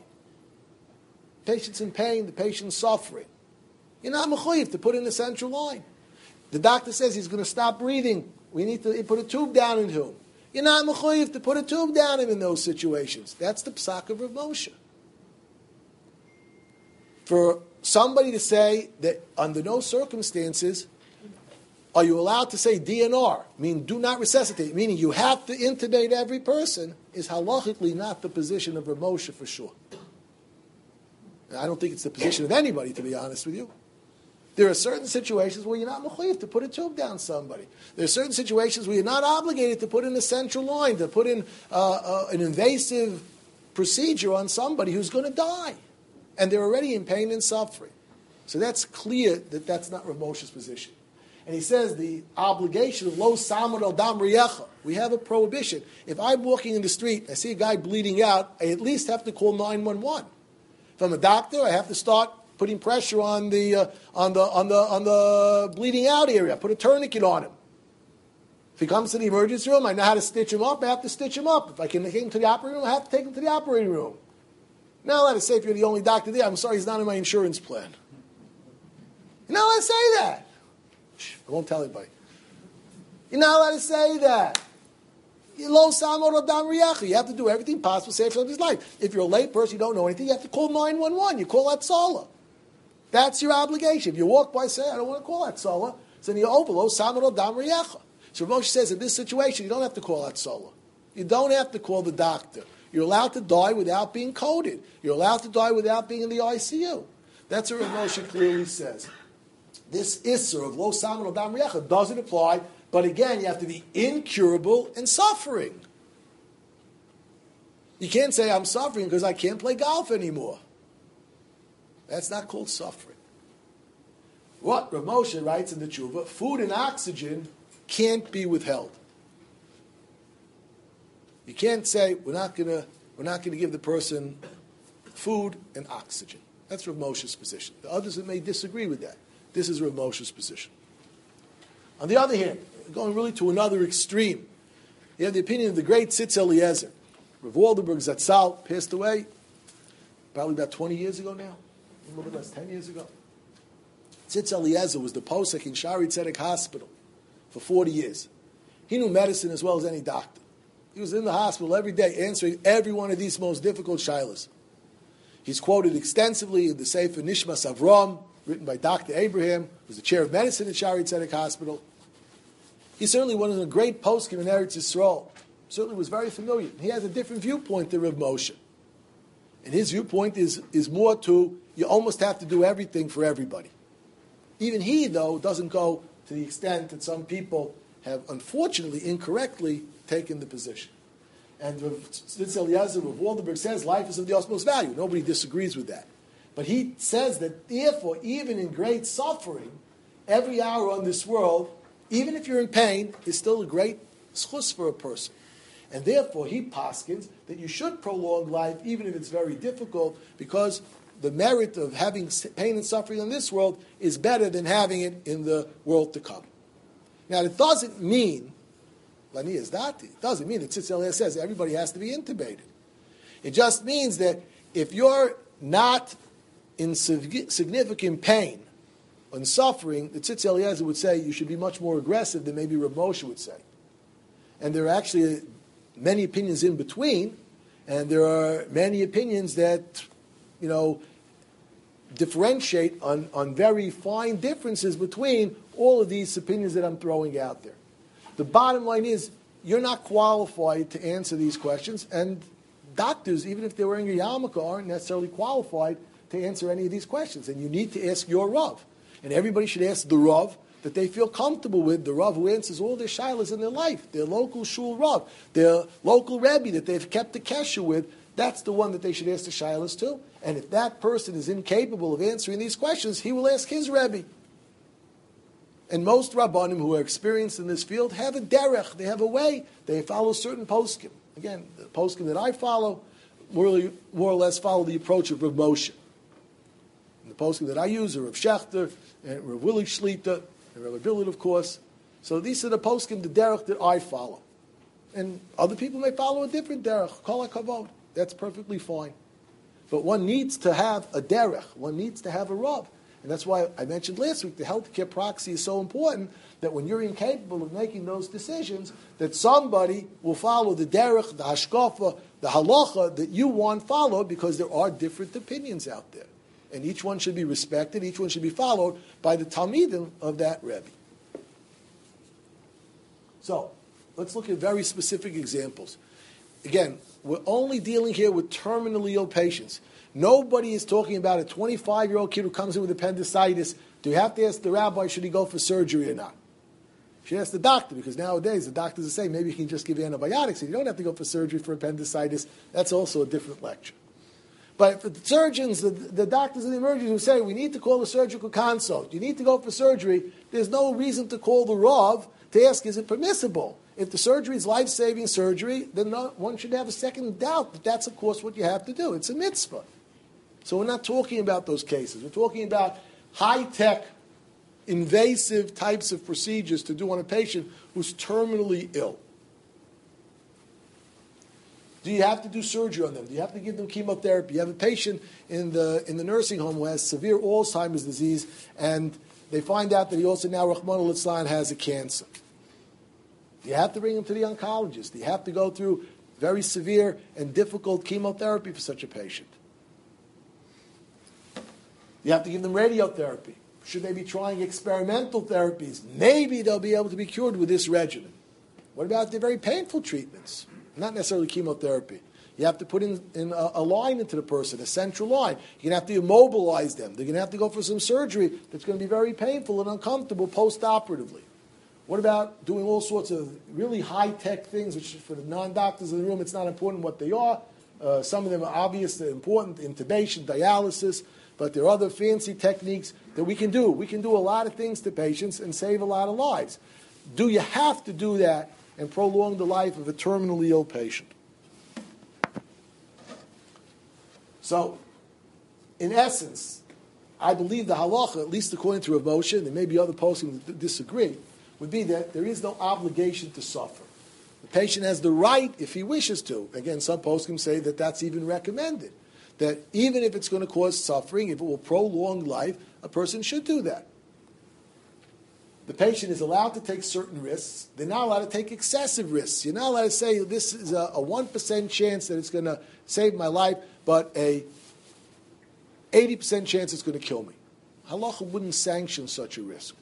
The patient's in pain, the patient's suffering. You're not mechuyev to put in a central line. The doctor says he's going to stop breathing. We need to put a tube down in him. You're not mechuyev to put a tube down him in those situations. That's the psak of Rav Moshe. For somebody to say that under no circumstances are you allowed to say D N R, meaning do not resuscitate, meaning you have to intubate every person, is halachically not the position of Rav Moshe for sure. And I don't think it's the position of anybody, to be honest with you. There are certain situations where you're not mechuyev to put a tube down somebody. There are certain situations where you're not obligated to put in a central line, to put in uh, uh, an invasive procedure on somebody who's going to die. And they're already in pain and suffering. So that's clear that that's not Rav Moshe's position. And he says the obligation of lo samar al dam riyecha. We have a prohibition. If I'm walking in the street, I see a guy bleeding out, I at least have to call nine one one. If I'm a doctor, I have to start putting pressure on the uh, on the on the on the bleeding out area. Put a tourniquet on him. If he comes to the emergency room, I know how to stitch him up. I have to stitch him up. If I can take him to the operating room, I have to take him to the operating room. Now let us say if you're the only doctor there, I'm sorry, he's not in my insurance plan. You're not allowed to say that. Shh, I won't tell anybody. You're not allowed to say that. You have to do everything possible to save somebody's life. If you're a lay person, you don't know anything, you have to call nine one one. You call Hatzalah. That's your obligation. If you walk by and say, I don't want to call Hatzalah, so then you open lo samar al dam riyecha. So Rav Moshe says, in this situation, you don't have to call Hatzalah. You don't have to call the doctor. You're allowed to die without being coded. You're allowed to die without being in the I C U. That's what Rav Moshe clearly says. This Isser of Lo Saman Al Dam Recha doesn't apply, but again, you have to be incurable and suffering. You can't say, I'm suffering because I can't play golf anymore. That's not called suffering. What Rav Moshe writes in the Tshuva, food and oxygen can't be withheld. You can't say, we're not gonna, we're not gonna give the person food and oxygen. That's Rav Moshe's position. The others that may disagree with that. This is Rav Moshe's position. On the other hand, going really to another extreme, you have the opinion of the great Tzitz Eliezer. Rav Waldberg Zatzal passed away probably about twenty years ago now, a little bit less, ten years ago. Tzitz Eliezer was the posek in Shari Tzedek Hospital for forty years. He knew medicine as well as any doctor. He was in the hospital every day answering every one of these most difficult shilas. He's quoted extensively in the Sefer Nishmas Avram, written by Doctor Abraham, who was the chair of medicine at Shari Tzedek Hospital. He certainly was a great poskim in Eretz Yisrael. Certainly was very familiar. He has a different viewpoint than Rav Moshe. And his viewpoint is, is more to, you almost have to do everything for everybody. Even he, though, doesn't go to the extent that some people have, unfortunately, incorrectly taken the position. And Rav Tzitz Eliezer of Waldberg says life is of the utmost value. Nobody disagrees with that. But he says that, therefore, even in great suffering, every hour on this world, even if you're in pain, is still a great schus for a person. And therefore, he paskins that you should prolong life, even if it's very difficult, because the merit of having pain and suffering in this world is better than having it in the world to come. Now, it doesn't mean, Lani is dati, it doesn't mean that Tzitz Eliezer says everybody has to be intubated. It just means that if you're not in significant pain and suffering, the Tzitz Eliezer would say you should be much more aggressive than maybe Rav Moshe would say. And there are actually many opinions in between, and there are many opinions that, you know, differentiate on, on very fine differences between all of these opinions that I'm throwing out there. The bottom line is, you're not qualified to answer these questions, and doctors, even if they're wearing a yarmulke, aren't necessarily qualified to answer any of these questions. And you need to ask your Rav. And everybody should ask the Rav that they feel comfortable with, the Rav who answers all their shilas in their life, their local shul Rav, their local Rebbe that they've kept the kesher with. That's the one that they should ask the shilas to. And if that person is incapable of answering these questions, he will ask his Rebbe. And most Rabbanim who are experienced in this field have a derech, they have a way, they follow certain poskim. Again, the poskim that I follow more, more or less follow the approach of Rav Moshe. And the poskim that I use are Rav Shechter, and Rav Willig Shlita, and Rav Billet, of course. So these are the poskim, the derech that I follow. And other people may follow a different derech, kol hakavod. That's perfectly fine. But one needs to have a derech, one needs to have a Rav. And that's why I mentioned last week the healthcare proxy is so important, that when you're incapable of making those decisions, that somebody will follow the derech, the hashkafa, the halacha that you want followed, because there are different opinions out there. And each one should be respected, each one should be followed by the talmidim of that Rebbe. So, let's look at very specific examples. Again, we're only dealing here with terminally ill patients. Nobody is talking about a twenty-five-year-old kid who comes in with appendicitis. Do you have to ask the rabbi, should he go for surgery or not? You should ask the doctor, because nowadays the doctors are saying maybe you can just give antibiotics and you don't have to go for surgery for appendicitis. That's also a different lecture. But for the surgeons, the, the doctors in the emergency who say, we need to call a surgical consult, you need to go for surgery, there's no reason to call the Rav to ask, is it permissible? If the surgery is life-saving surgery, then no, one should have a second doubt that that's, of course, what you have to do. It's a mitzvah. So we're not talking about those cases. We're talking about high-tech, invasive types of procedures to do on a patient who's terminally ill. Do you have to do surgery on them? Do you have to give them chemotherapy? You have a patient in the in the nursing home who has severe Alzheimer's disease, and they find out that he also now, Rahman al-Islam, has a cancer. Do you have to bring him to the oncologist? Do you have to go through very severe and difficult chemotherapy for such a patient? You have to give them radiotherapy. Should they be trying experimental therapies? Maybe they'll be able to be cured with this regimen. What about the very painful treatments? Not necessarily chemotherapy. You have to put in, in a, a line into the person, a central line. You're going to have to immobilize them. They're going to have to go for some surgery that's going to be very painful and uncomfortable post-operatively. What about doing all sorts of really high-tech things, which for the non-doctors in the room, it's not important what they are. Uh, some of them are obvious, they're important, intubation, dialysis, but there are other fancy techniques that we can do. We can do a lot of things to patients and save a lot of lives. Do you have to do that and prolong the life of a terminally ill patient? So, in essence, I believe the halacha, at least according to Rav Moshe, and there may be other posting that disagree, would be that there is no obligation to suffer. The patient has the right, if he wishes to. Again, some poskim say that that's even recommended. That even if it's going to cause suffering, if it will prolong life, a person should do that. The patient is allowed to take certain risks. They're not allowed to take excessive risks. You're not allowed to say this is a, a one percent chance that it's going to save my life, but a eighty percent chance it's going to kill me. Halacha wouldn't sanction such a risk.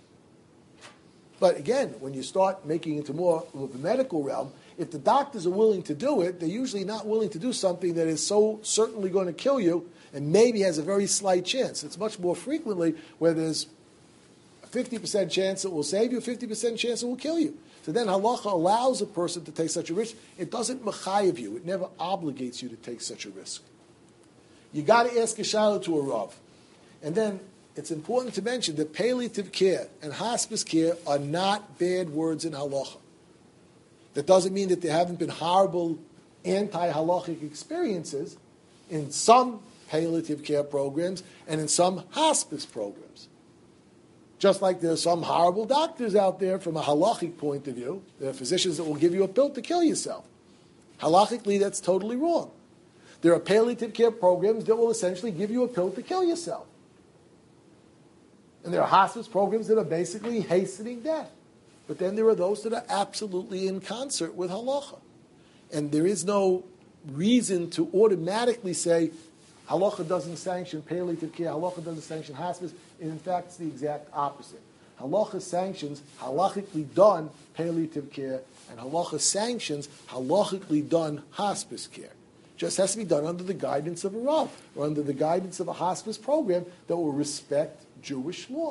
But again, when you start making it into more of a medical realm, if the doctors are willing to do it, they're usually not willing to do something that is so certainly going to kill you and maybe has a very slight chance. It's much more frequently where there's a fifty percent chance it will save you, a fifty percent chance it will kill you. So then halacha allows a person to take such a risk. It doesn't mechayev you. It never obligates you to take such a risk. You got to ask a shayla to a rav. And then it's important to mention that palliative care and hospice care are not bad words in halacha. That doesn't mean that there haven't been horrible anti-halachic experiences in some palliative care programs and in some hospice programs. Just like there are some horrible doctors out there from a halachic point of view. There are physicians that will give you a pill to kill yourself. Halachically, that's totally wrong. There are palliative care programs that will essentially give you a pill to kill yourself. And there are hospice programs that are basically hastening death. But then there are those that are absolutely in concert with halacha. And there is no reason to automatically say halacha doesn't sanction palliative care, halacha doesn't sanction hospice. And in fact, it's the exact opposite. Halacha sanctions halachically done palliative care, and halacha sanctions halachically done hospice care. Just has to be done under the guidance of a rav, or under the guidance of a hospice program that will respect Jewish law.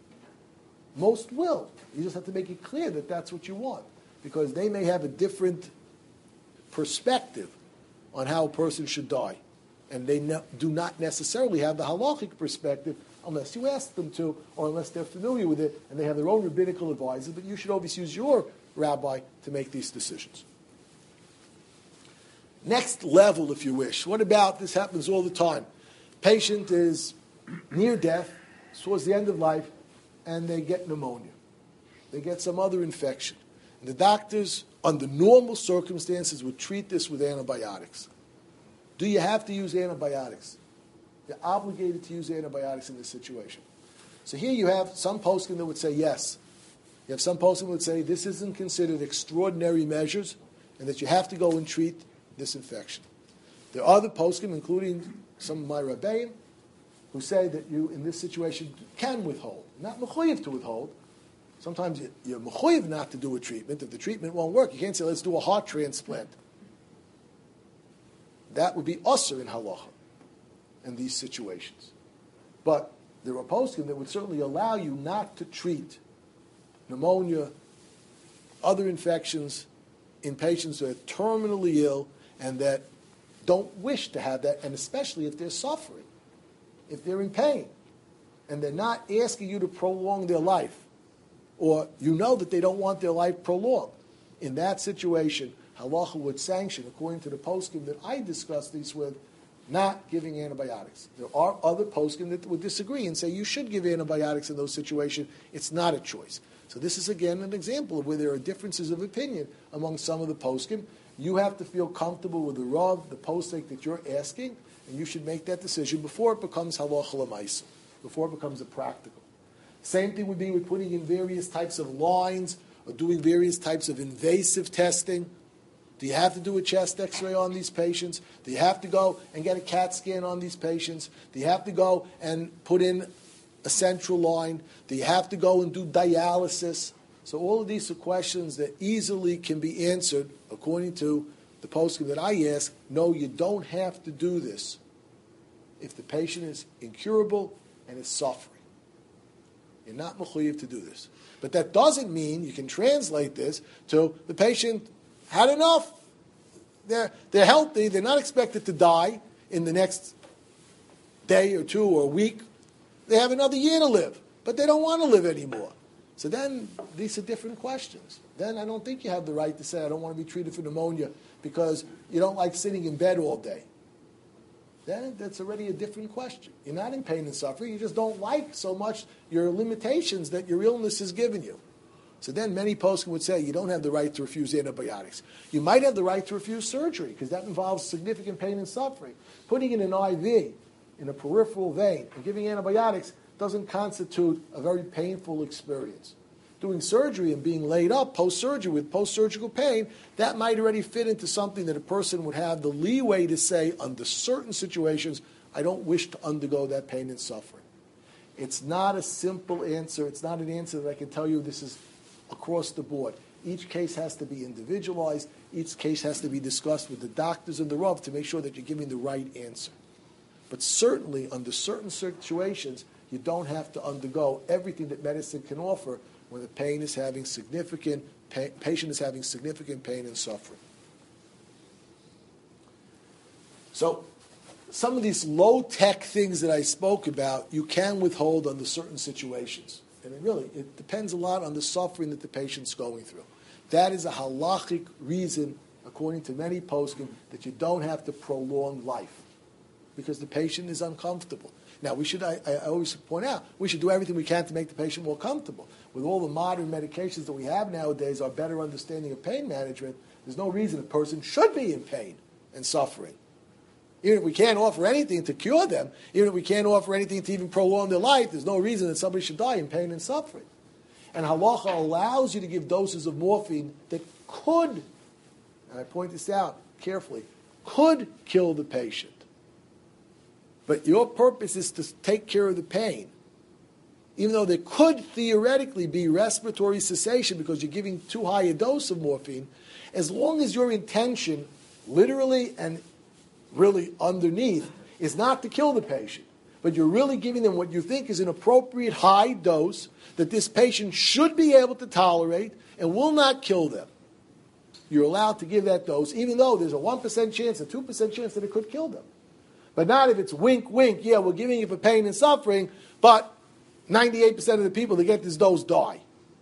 Most will. You just have to make it clear that that's what you want, because they may have a different perspective on how a person should die, and they ne- do not necessarily have the halachic perspective unless you ask them to, or unless they're familiar with it and they have their own rabbinical advisors. But you should always use your rabbi to make these decisions. Next level, if you wish. What about, this happens all the time. Patient is near death, towards the end of life, and they get pneumonia. They get some other infection. And the doctors, under normal circumstances, would treat this with antibiotics. Do you have to use antibiotics? You're obligated to use antibiotics in this situation. So here you have some poskim that would say yes. You have some poskim that would say this isn't considered extraordinary measures and that you have to go and treat this infection. There are other poskim, including some of my rabbeim, who say that you, in this situation, can withhold. Not mechuyev to withhold. Sometimes you're mechuyev not to do a treatment. If the treatment won't work, you can't say, let's do a heart transplant. That would be usher in halacha in these situations. But there are poskim that would certainly allow you not to treat pneumonia, other infections in patients who are terminally ill and that don't wish to have that, and especially if they're suffering, if they're in pain, and they're not asking you to prolong their life, or you know that they don't want their life prolonged. In that situation, halacha would sanction, according to the poskim that I discussed these with, not giving antibiotics. There are other poskim that would disagree and say you should give antibiotics in those situations. It's not a choice. So this is, again, an example of where there are differences of opinion among some of the poskim. You have to feel comfortable with the rav, the posek that you're asking, and you should make that decision before it becomes halacha l'maisa, before it becomes a practical. Same thing would be with putting in various types of lines or doing various types of invasive testing. Do you have to do a chest x-ray on these patients? Do you have to go and get a CAT scan on these patients? Do you have to go and put in a central line? Do you have to go and do dialysis? So all of these are questions that easily can be answered according to the poskim that I ask. No, you don't have to do this if the patient is incurable and is suffering. You're not mechuyev to do this. But that doesn't mean you can translate this to the patient had enough. They're, they're healthy. They're not expected to die in the next day or two or week. They have another year to live, but they don't want to live anymore. So then these are different questions. Then I don't think you have the right to say, I don't want to be treated for pneumonia because you don't like sitting in bed all day. Then that's already a different question. You're not in pain and suffering. You just don't like so much your limitations that your illness has given you. So then many poskim would say you don't have the right to refuse antibiotics. You might have the right to refuse surgery because that involves significant pain and suffering. Putting in an I V in a peripheral vein and giving antibiotics doesn't constitute a very painful experience. Doing surgery and being laid up post-surgery with post-surgical pain, that might already fit into something that a person would have the leeway to say, under certain situations, I don't wish to undergo that pain and suffering. It's not a simple answer. It's not an answer that I can tell you this is across the board. Each case has to be individualized. Each case has to be discussed with the doctors and the Rav to make sure that you're giving the right answer. But certainly, under certain situations, you don't have to undergo everything that medicine can offer when the pain is having significant pain, patient is having significant pain and suffering. So, some of these low-tech things that I spoke about, you can withhold under certain situations. And it really, it depends a lot on the suffering that the patient's going through. That is a halachic reason, according to many poskim, that you don't have to prolong life because the patient is uncomfortable. Now, we should, I, I always point out, we should do everything we can to make the patient more comfortable. With all the modern medications that we have nowadays, our better understanding of pain management, there's no reason a person should be in pain and suffering. Even if we can't offer anything to cure them, even if we can't offer anything to even prolong their life, there's no reason that somebody should die in pain and suffering. And halacha allows you to give doses of morphine that could, and I point this out carefully, could kill the patient. But your purpose is to take care of the pain. Even though there could theoretically be respiratory cessation because you're giving too high a dose of morphine, as long as your intention, literally and really underneath, is not to kill the patient, but you're really giving them what you think is an appropriate high dose that this patient should be able to tolerate and will not kill them. You're allowed to give that dose, even though there's a one percent chance, a two percent chance that it could kill them. But not if it's wink, wink, yeah, we're giving you for pain and suffering, but ninety-eight percent of the people that get this dose die.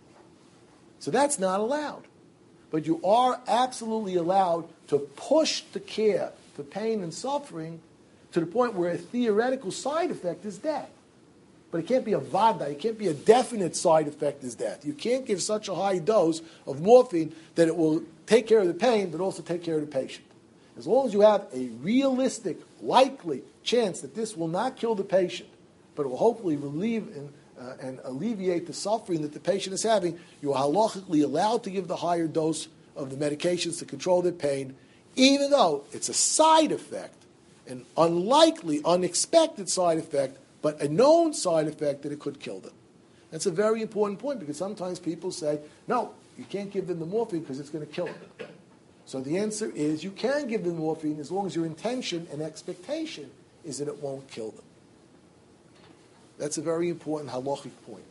So that's not allowed. But you are absolutely allowed to push the care for pain and suffering to the point where a theoretical side effect is death. But it can't be a vada, it can't be a definite side effect is death. You can't give such a high dose of morphine that it will take care of the pain, but also take care of the patient. As long as you have a realistic, likely chance that this will not kill the patient, but it will hopefully relieve and, uh, and alleviate the suffering that the patient is having, you are halachically allowed to give the higher dose of the medications to control their pain, even though it's a side effect, an unlikely, unexpected side effect, but a known side effect that it could kill them. That's a very important point because sometimes people say, no, you can't give them the morphine because it's going to kill them. So the answer is you can give them morphine as long as your intention and expectation is that it won't kill them. That's a very important halachic point.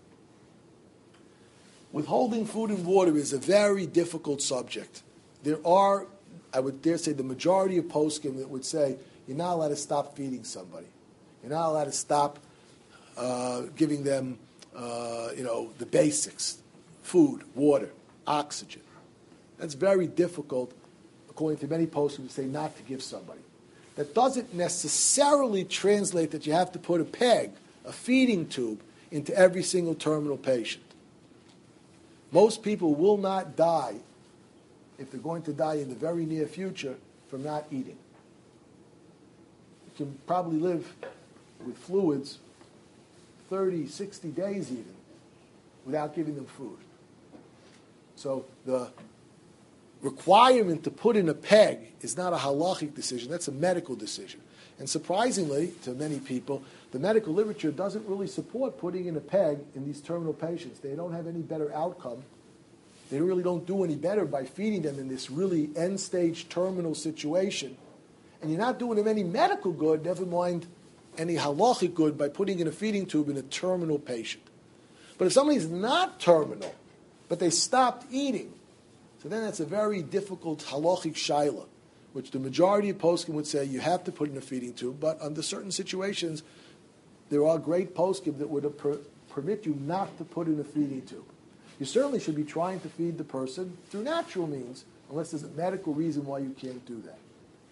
Withholding food and water is a very difficult subject. There are, I would dare say, the majority of poskim that would say you're not allowed to stop feeding somebody. You're not allowed to stop uh, giving them, uh, you know, the basics, food, water, oxygen. That's very difficult, according to many poskim, to say not to give somebody. That doesn't necessarily translate that you have to put a peg, a feeding tube, into every single terminal patient. Most people will not die, if they're going to die in the very near future, from not eating. You can probably live with fluids thirty, sixty days even, without giving them food. So the requirement to put in a peg is not a halachic decision, that's a medical decision. And surprisingly, to many people, the medical literature doesn't really support putting in a peg in these terminal patients. They don't have any better outcome. They really don't do any better by feeding them in this really end-stage terminal situation. And you're not doing them any medical good, never mind any halachic good, by putting in a feeding tube in a terminal patient. But if somebody's not terminal, but they stopped eating, so then that's a very difficult halachic shaila, which the majority of poskim would say you have to put in a feeding tube, but under certain situations, there are great poskim that would per- permit you not to put in a feeding tube. You certainly should be trying to feed the person through natural means, unless there's a medical reason why you can't do that.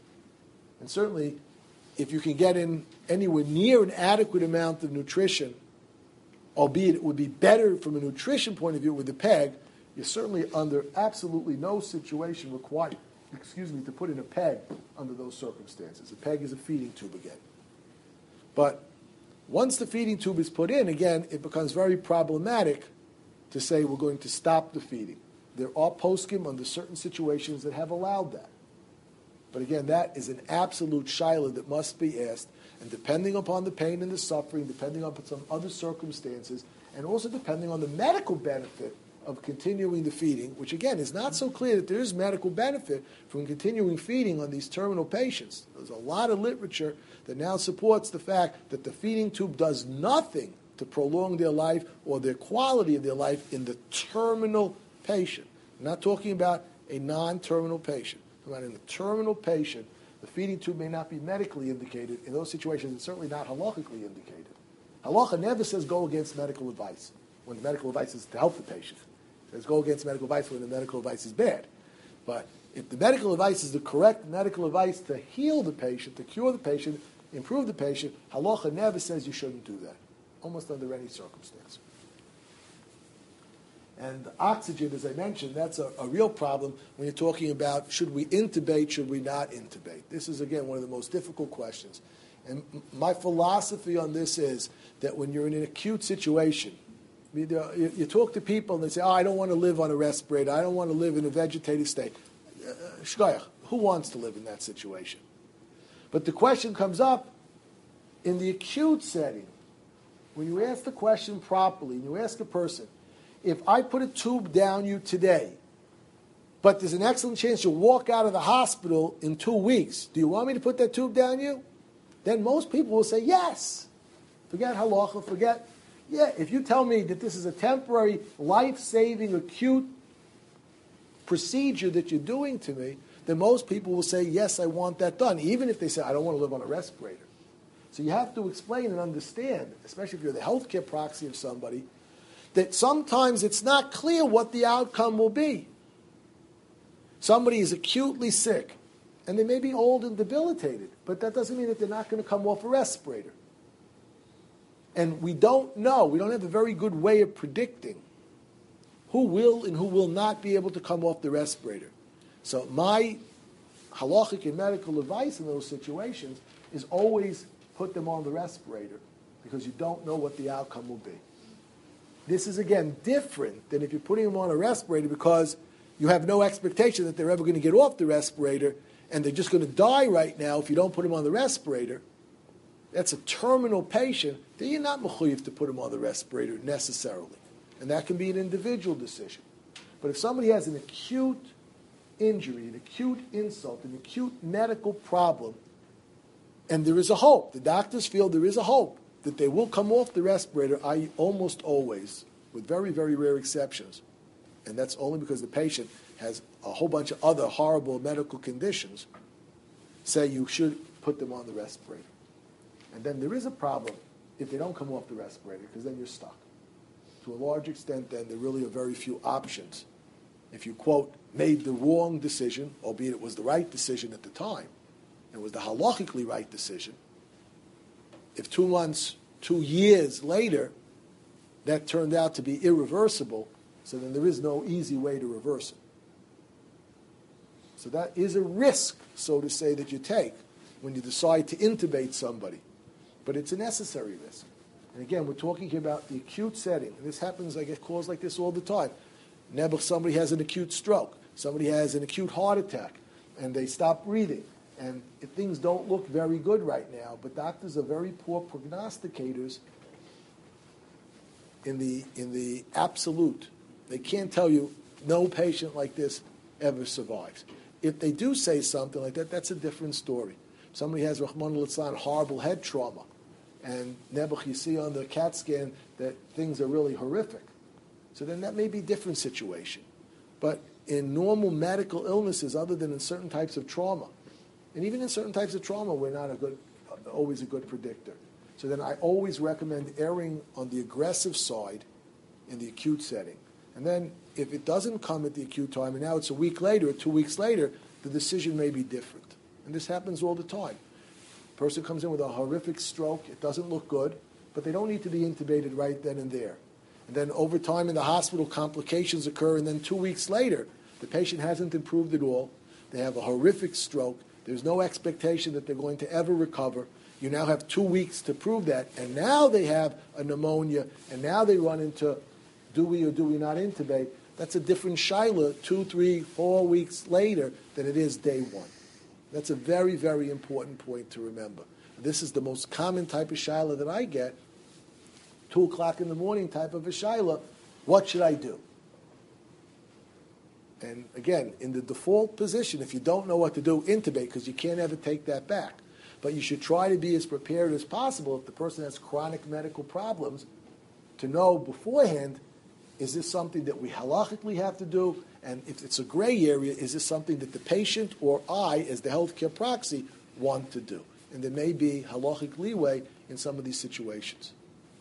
And certainly, if you can get in anywhere near an adequate amount of nutrition, albeit it would be better from a nutrition point of view with the peg, you're certainly under absolutely no situation required, excuse me, to put in a peg under those circumstances. A peg is a feeding tube again. But once the feeding tube is put in, again, it becomes very problematic to say we're going to stop the feeding. There are poskim under certain situations that have allowed that. But again, that is an absolute shaila that must be asked, and depending upon the pain and the suffering, depending upon some other circumstances, and also depending on the medical benefit of continuing the feeding, which again is not so clear that there is medical benefit from continuing feeding on these terminal patients. There's a lot of literature that now supports the fact that the feeding tube does nothing to prolong their life or their quality of their life in the terminal patient. I'm not talking about a non-terminal patient. I'm talking about in the terminal patient, the feeding tube may not be medically indicated. In those situations, it's certainly not halachically indicated. Halacha never says go against medical advice when the medical advice is to help the patient. It says go against medical advice when the medical advice is bad. But if the medical advice is the correct medical advice to heal the patient, to cure the patient, improve the patient, halacha never says you shouldn't do that, almost under any circumstance. And oxygen, as I mentioned, that's a, a real problem when you're talking about should we intubate, should we not intubate. This is, again, one of the most difficult questions. And m- my philosophy on this is that when you're in an acute situation, you, you, you talk to people and they say, oh, I don't want to live on a respirator, I don't want to live in a vegetative state. Uh, shkoyach, who wants to live in that situation? But the question comes up in the acute setting. When you ask the question properly, and you ask a person, if I put a tube down you today, but there's an excellent chance you'll walk out of the hospital in two weeks, do you want me to put that tube down you? Then most people will say yes. Forget halacha, forget, yeah, if you tell me that this is a temporary, life-saving, acute procedure that you're doing to me, then most people will say, yes, I want that done, even if they say, I don't want to live on a respirator. So you have to explain and understand, especially if you're the healthcare proxy of somebody, that sometimes it's not clear what the outcome will be. Somebody is acutely sick, and they may be old and debilitated, but that doesn't mean that they're not going to come off a respirator. And we don't know, we don't have a very good way of predicting who will and who will not be able to come off the respirator. So my halachic and medical advice in those situations is always put them on the respirator, because you don't know what the outcome will be. This is, again, different than if you're putting them on a respirator because you have no expectation that they're ever going to get off the respirator and they're just going to die right now if you don't put them on the respirator. That's a terminal patient. Then you're not mechuyev to put them on the respirator necessarily. And that can be an individual decision. But if somebody has an acute injury, an acute insult, an acute medical problem, and there is a hope, the doctors feel there is a hope that they will come off the respirator, that is almost always, with very, very rare exceptions, and that's only because the patient has a whole bunch of other horrible medical conditions, say you should put them on the respirator. And then there is a problem if they don't come off the respirator, because then you're stuck. To a large extent, then, there really are very few options. If you, quote, made the wrong decision, albeit it was the right decision at the time, it was the halachically right decision, if two months, two years later, that turned out to be irreversible, so then there is no easy way to reverse it. So that is a risk, so to say, that you take when you decide to intubate somebody. But it's a necessary risk. And again, we're talking here about the acute setting. And this happens, I get calls like this all the time. Nebuch, somebody has an acute stroke. Somebody has an acute heart attack, and they stop breathing. And if things don't look very good right now, but doctors are very poor prognosticators in the in the absolute. They can't tell you no patient like this ever survives. If they do say something like that, that's a different story. Somebody has Rahman al-Islam, horrible head trauma, and Nebuch, you see on the CAT scan that things are really horrific. So then that may be a different situation. But in normal medical illnesses, other than in certain types of trauma, and even in certain types of trauma, we're not a good, always a good predictor. So then I always recommend erring on the aggressive side in the acute setting. And then if it doesn't come at the acute time, and now it's a week later or two weeks later, the decision may be different. And this happens all the time. A person comes in with a horrific stroke, it doesn't look good, but they don't need to be intubated right then and there. And then over time in the hospital, complications occur, and then two weeks later, the patient hasn't improved at all. They have a horrific stroke. There's no expectation that they're going to ever recover. You now have two weeks to prove that, and now they have a pneumonia, and now they run into, do we or do we not intubate? That's a different shaila two, three, four weeks later than it is day one. That's a very, very important point to remember. This is the most common type of shaila that I get, two o'clock in the morning type of a shaila. What should I do? And again, in the default position, if you don't know what to do, intubate, because you can't ever take that back. But you should try to be as prepared as possible if the person has chronic medical problems to know beforehand, is this something that we halachically have to do? And if it's a gray area, is this something that the patient or I, as the healthcare proxy, want to do? And there may be halachic leeway in some of these situations.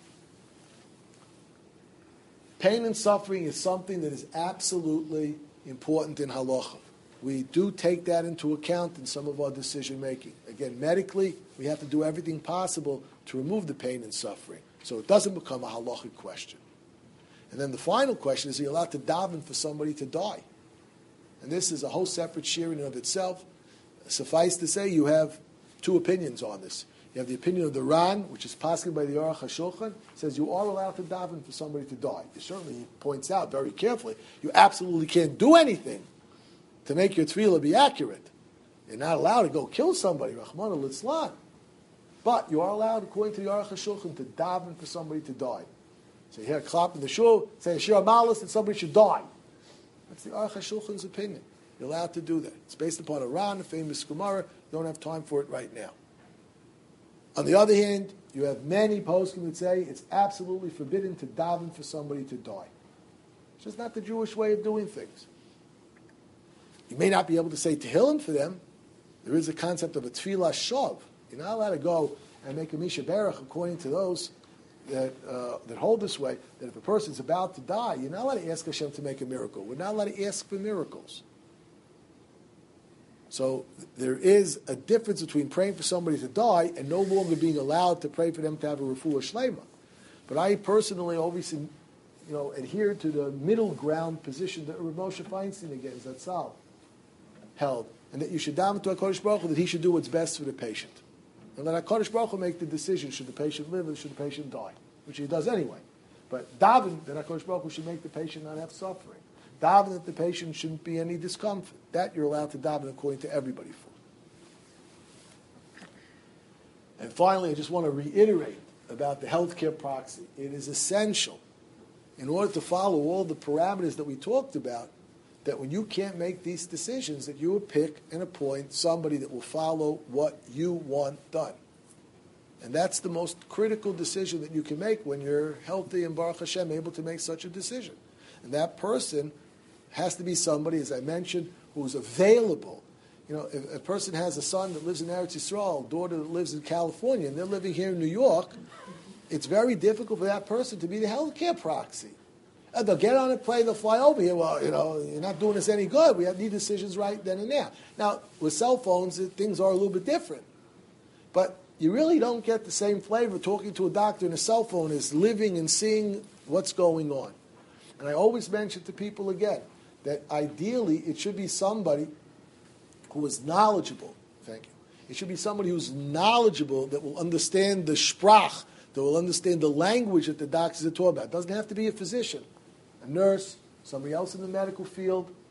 Pain and suffering is something that is absolutely important in halacha. We do take that into account in some of our decision making. Again, medically, we have to do everything possible to remove the pain and suffering, so it doesn't become a halachic question. And then the final question is, are you allowed to daven for somebody to die? And this is a whole separate shir in and of itself. Suffice to say, you have two opinions on this. You have the opinion of the Ran, which is passed by the Aruch HaShulchan, says you are allowed to daven for somebody to die. He certainly points out very carefully, you absolutely can't do anything to make your tefillah be accurate. You're not allowed to go kill somebody, Rahman al-Islam. But you are allowed, according to the Aruch HaShulchan, to daven for somebody to die. So you hear a clap in the shul, say a shir amalis that somebody should die. That's the Aruch HaShulchan's opinion. You're allowed to do that. It's based upon a Ran, a famous Gemara. You don't have time for it right now. On the other hand, you have many poskim that say it's absolutely forbidden to daven for somebody to die. It's just not the Jewish way of doing things. You may not be able to say Tehillim for them. There is a concept of a tefillah shav. You're not allowed to go and make a Misha Berach according to those that uh, that hold this way, that if a person's about to die, you're not allowed to ask Hashem to make a miracle. We're not allowed to ask for miracles. So there is a difference between praying for somebody to die and no longer being allowed to pray for them to have a refuah shlema. But I personally always, you know, adhere to the middle ground position that Rav Moshe Feinstein again, Zatzal, held, and that you should daven to HaKadosh Baruch Hu that he should do what's best for the patient. And let HaKadosh Baruch Hu make the decision, should the patient live or should the patient die, which he does anyway. But daven that HaKadosh Baruch Hu should make the patient not have suffering. Daven that the patient shouldn't be any discomfort. That you're allowed to daven according to everybody for. And finally, I just want to reiterate about the healthcare proxy. It is essential, in order to follow all the parameters that we talked about, that when you can't make these decisions, that you will pick and appoint somebody that will follow what you want done. And that's the most critical decision that you can make when you're healthy and Baruch Hashem able to make such a decision. And that person has to be somebody, as I mentioned, who's available. You know, if a person has a son that lives in Eretz Yisrael, a daughter that lives in California, and they're living here in New York, it's very difficult for that person to be the healthcare proxy. And they'll get on a plane, they'll fly over here. Well, you know, you're not doing us any good. We have need decisions right then and there. Now, with cell phones, things are a little bit different. But you really don't get the same flavor talking to a doctor in a cell phone as living and seeing what's going on. And I always mention to people again that ideally it should be somebody who is knowledgeable. Thank you. It should be somebody who's knowledgeable that will understand the sprach, that will understand the language that the doctors are talking about. It doesn't have to be a physician, a nurse, somebody else in the medical field.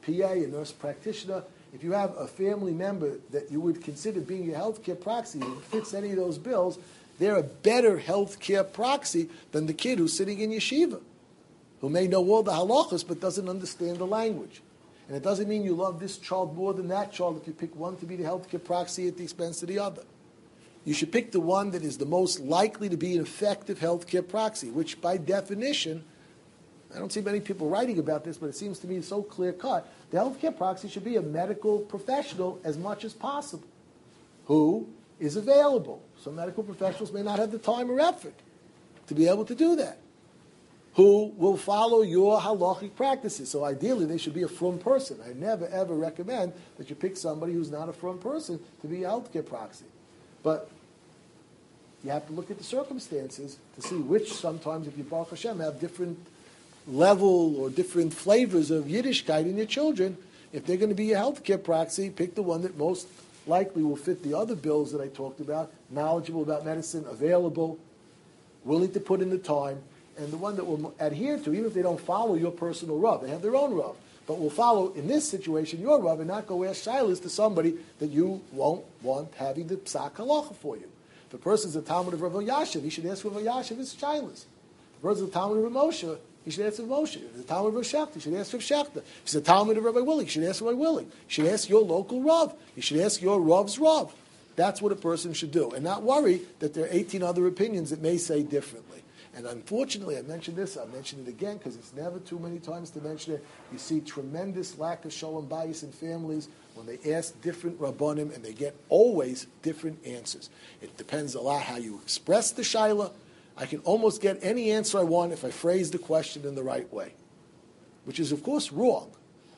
P A, a nurse practitioner, if you have a family member that you would consider being your healthcare proxy who fits any of those bills, they're a better healthcare proxy than the kid who's sitting in yeshiva, who may know all the halachas but doesn't understand the language. And it doesn't mean you love this child more than that child if you pick one to be the healthcare proxy at the expense of the other. You should pick the one that is the most likely to be an effective healthcare proxy, which by definition, I don't see many people writing about this, but it seems to me so clear-cut. The healthcare proxy should be a medical professional as much as possible, who is available. Some medical professionals may not have the time or effort to be able to do that, who will follow your halachic practices. So ideally, they should be a frum person. I never, ever recommend that you pick somebody who's not a frum person to be a healthcare proxy. But you have to look at the circumstances to see which sometimes, if you, Baruch Hashem, have different level or different flavors of Yiddishkeit in your children, if they're going to be a healthcare proxy, pick the one that most likely will fit the other bills that I talked about, knowledgeable about medicine, available, willing to put in the time, and the one that will adhere to, even if they don't follow your personal Rav. They have their own Rav, but will follow, in this situation, your Rav, and not go ask shilas to somebody that you won't want having the psak halacha for you. If a person's a Talmud of Rav Elyashiv, he should ask Rav Elyashiv his shilas. If a person's a Talmud of Rav Moshe, he should ask Rav Moshe. If he's a Talmud of Rav Shechta, he should ask Rav Shechta. If he's a Talmud of Rabbi Willing, he should ask Rabbi Willing. You should ask your local Rav. You should ask your Rav's Rav. That's what a person should do, and not worry that there are eighteen other opinions that may say differently. And unfortunately, I mentioned this, I'll mention it again, because it's never too many times to mention it. You see tremendous lack of shalom bayis in families when they ask different rabbanim, and they get always different answers. It depends a lot how you express the shaila. I can almost get any answer I want if I phrase the question in the right way, which is, of course, wrong.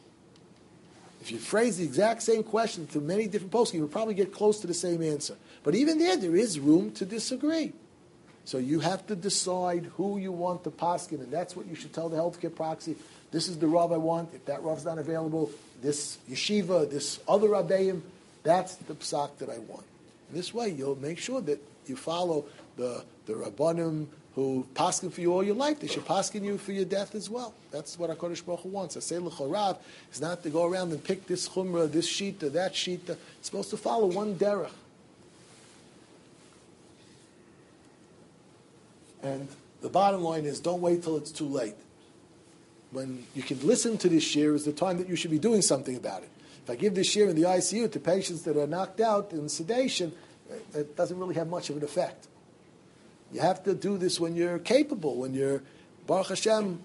If you phrase the exact same question to many different poskim, you'll probably get close to the same answer. But even there, there is room to disagree. So you have to decide who you want to paskin, and that's what you should tell the healthcare proxy. This is the Rav I want. If that Rav's not available, this yeshiva, this other Rabbeim, that's the psak that I want. And this way, you'll make sure that you follow the, the Rabbanim who paskin for you all your life. They should paskin you for your death as well. That's what HaKadosh Baruch Hu wants. Aseh l'chorav is not to go around and pick this chumrah, this shita, that shita. It's supposed to follow one derech. And the bottom line is, don't wait till it's too late. When you can listen to this shir is the time that you should be doing something about it. If I give this shir in the I C U to patients that are knocked out in sedation, it doesn't really have much of an effect. You have to do this when you're capable, when you're, Baruch Hashem,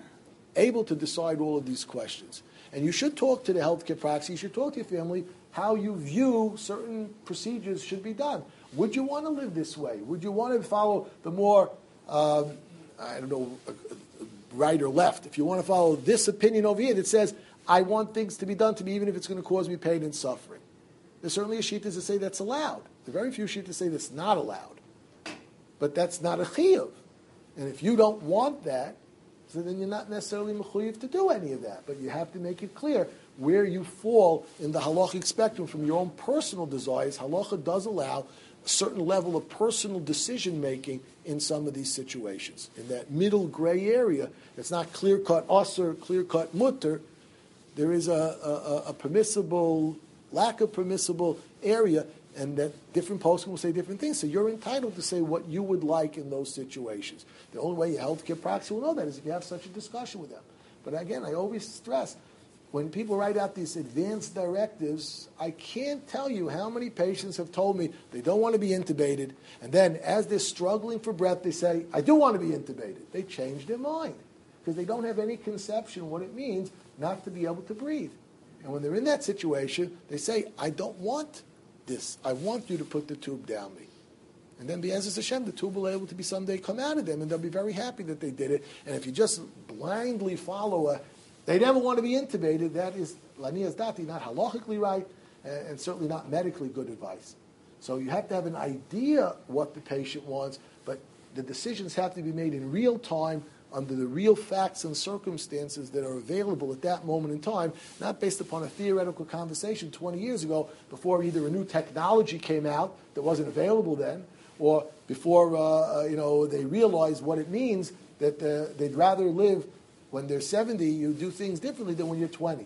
able to decide all of these questions. And you should talk to the healthcare proxy, you should talk to your family how you view certain procedures should be done. Would you want to live this way? Would you want to follow the more, um, I don't know, right or left? If you want to follow this opinion over here that says, I want things to be done to me even if it's going to cause me pain and suffering. There's certainly a shittas that say that's allowed. There are very few shittas that say that's not allowed. But that's not a chiyuv. And if you don't want that, so then you're not necessarily mechuyev to do any of that. But you have to make it clear where you fall in the halachic spectrum from your own personal desires. Halacha does allow a certain level of personal decision-making in some of these situations. In that middle gray area, it's not clear-cut asur, clear-cut mutter, there is a, a, a permissible, lack of permissible area, and that different poskim will say different things. So you're entitled to say what you would like in those situations. The only way your healthcare proxy will know that is if you have such a discussion with them. But again, I always stress, when people write out these advanced directives, I can't tell you how many patients have told me they don't want to be intubated, and then as they're struggling for breath, they say, I do want to be intubated. They change their mind because they don't have any conception what it means not to be able to breathe. And when they're in that situation, they say, I don't want this. I want you to put the tube down me. And then, B'ezras Hashem, the tube will be able to be someday come out of them, and they'll be very happy that they did it. And if you just blindly follow a, they never want to be intubated, that is, Lanias Dati, not halachically right, and, and certainly not medically good advice. So you have to have an idea what the patient wants, but the decisions have to be made in real time, under the real facts and circumstances that are available at that moment in time, not based upon a theoretical conversation twenty years ago before either a new technology came out that wasn't available then, or before uh, you know they realized what it means that uh, they'd rather live when they're seventy, you do things differently than when you're twenty.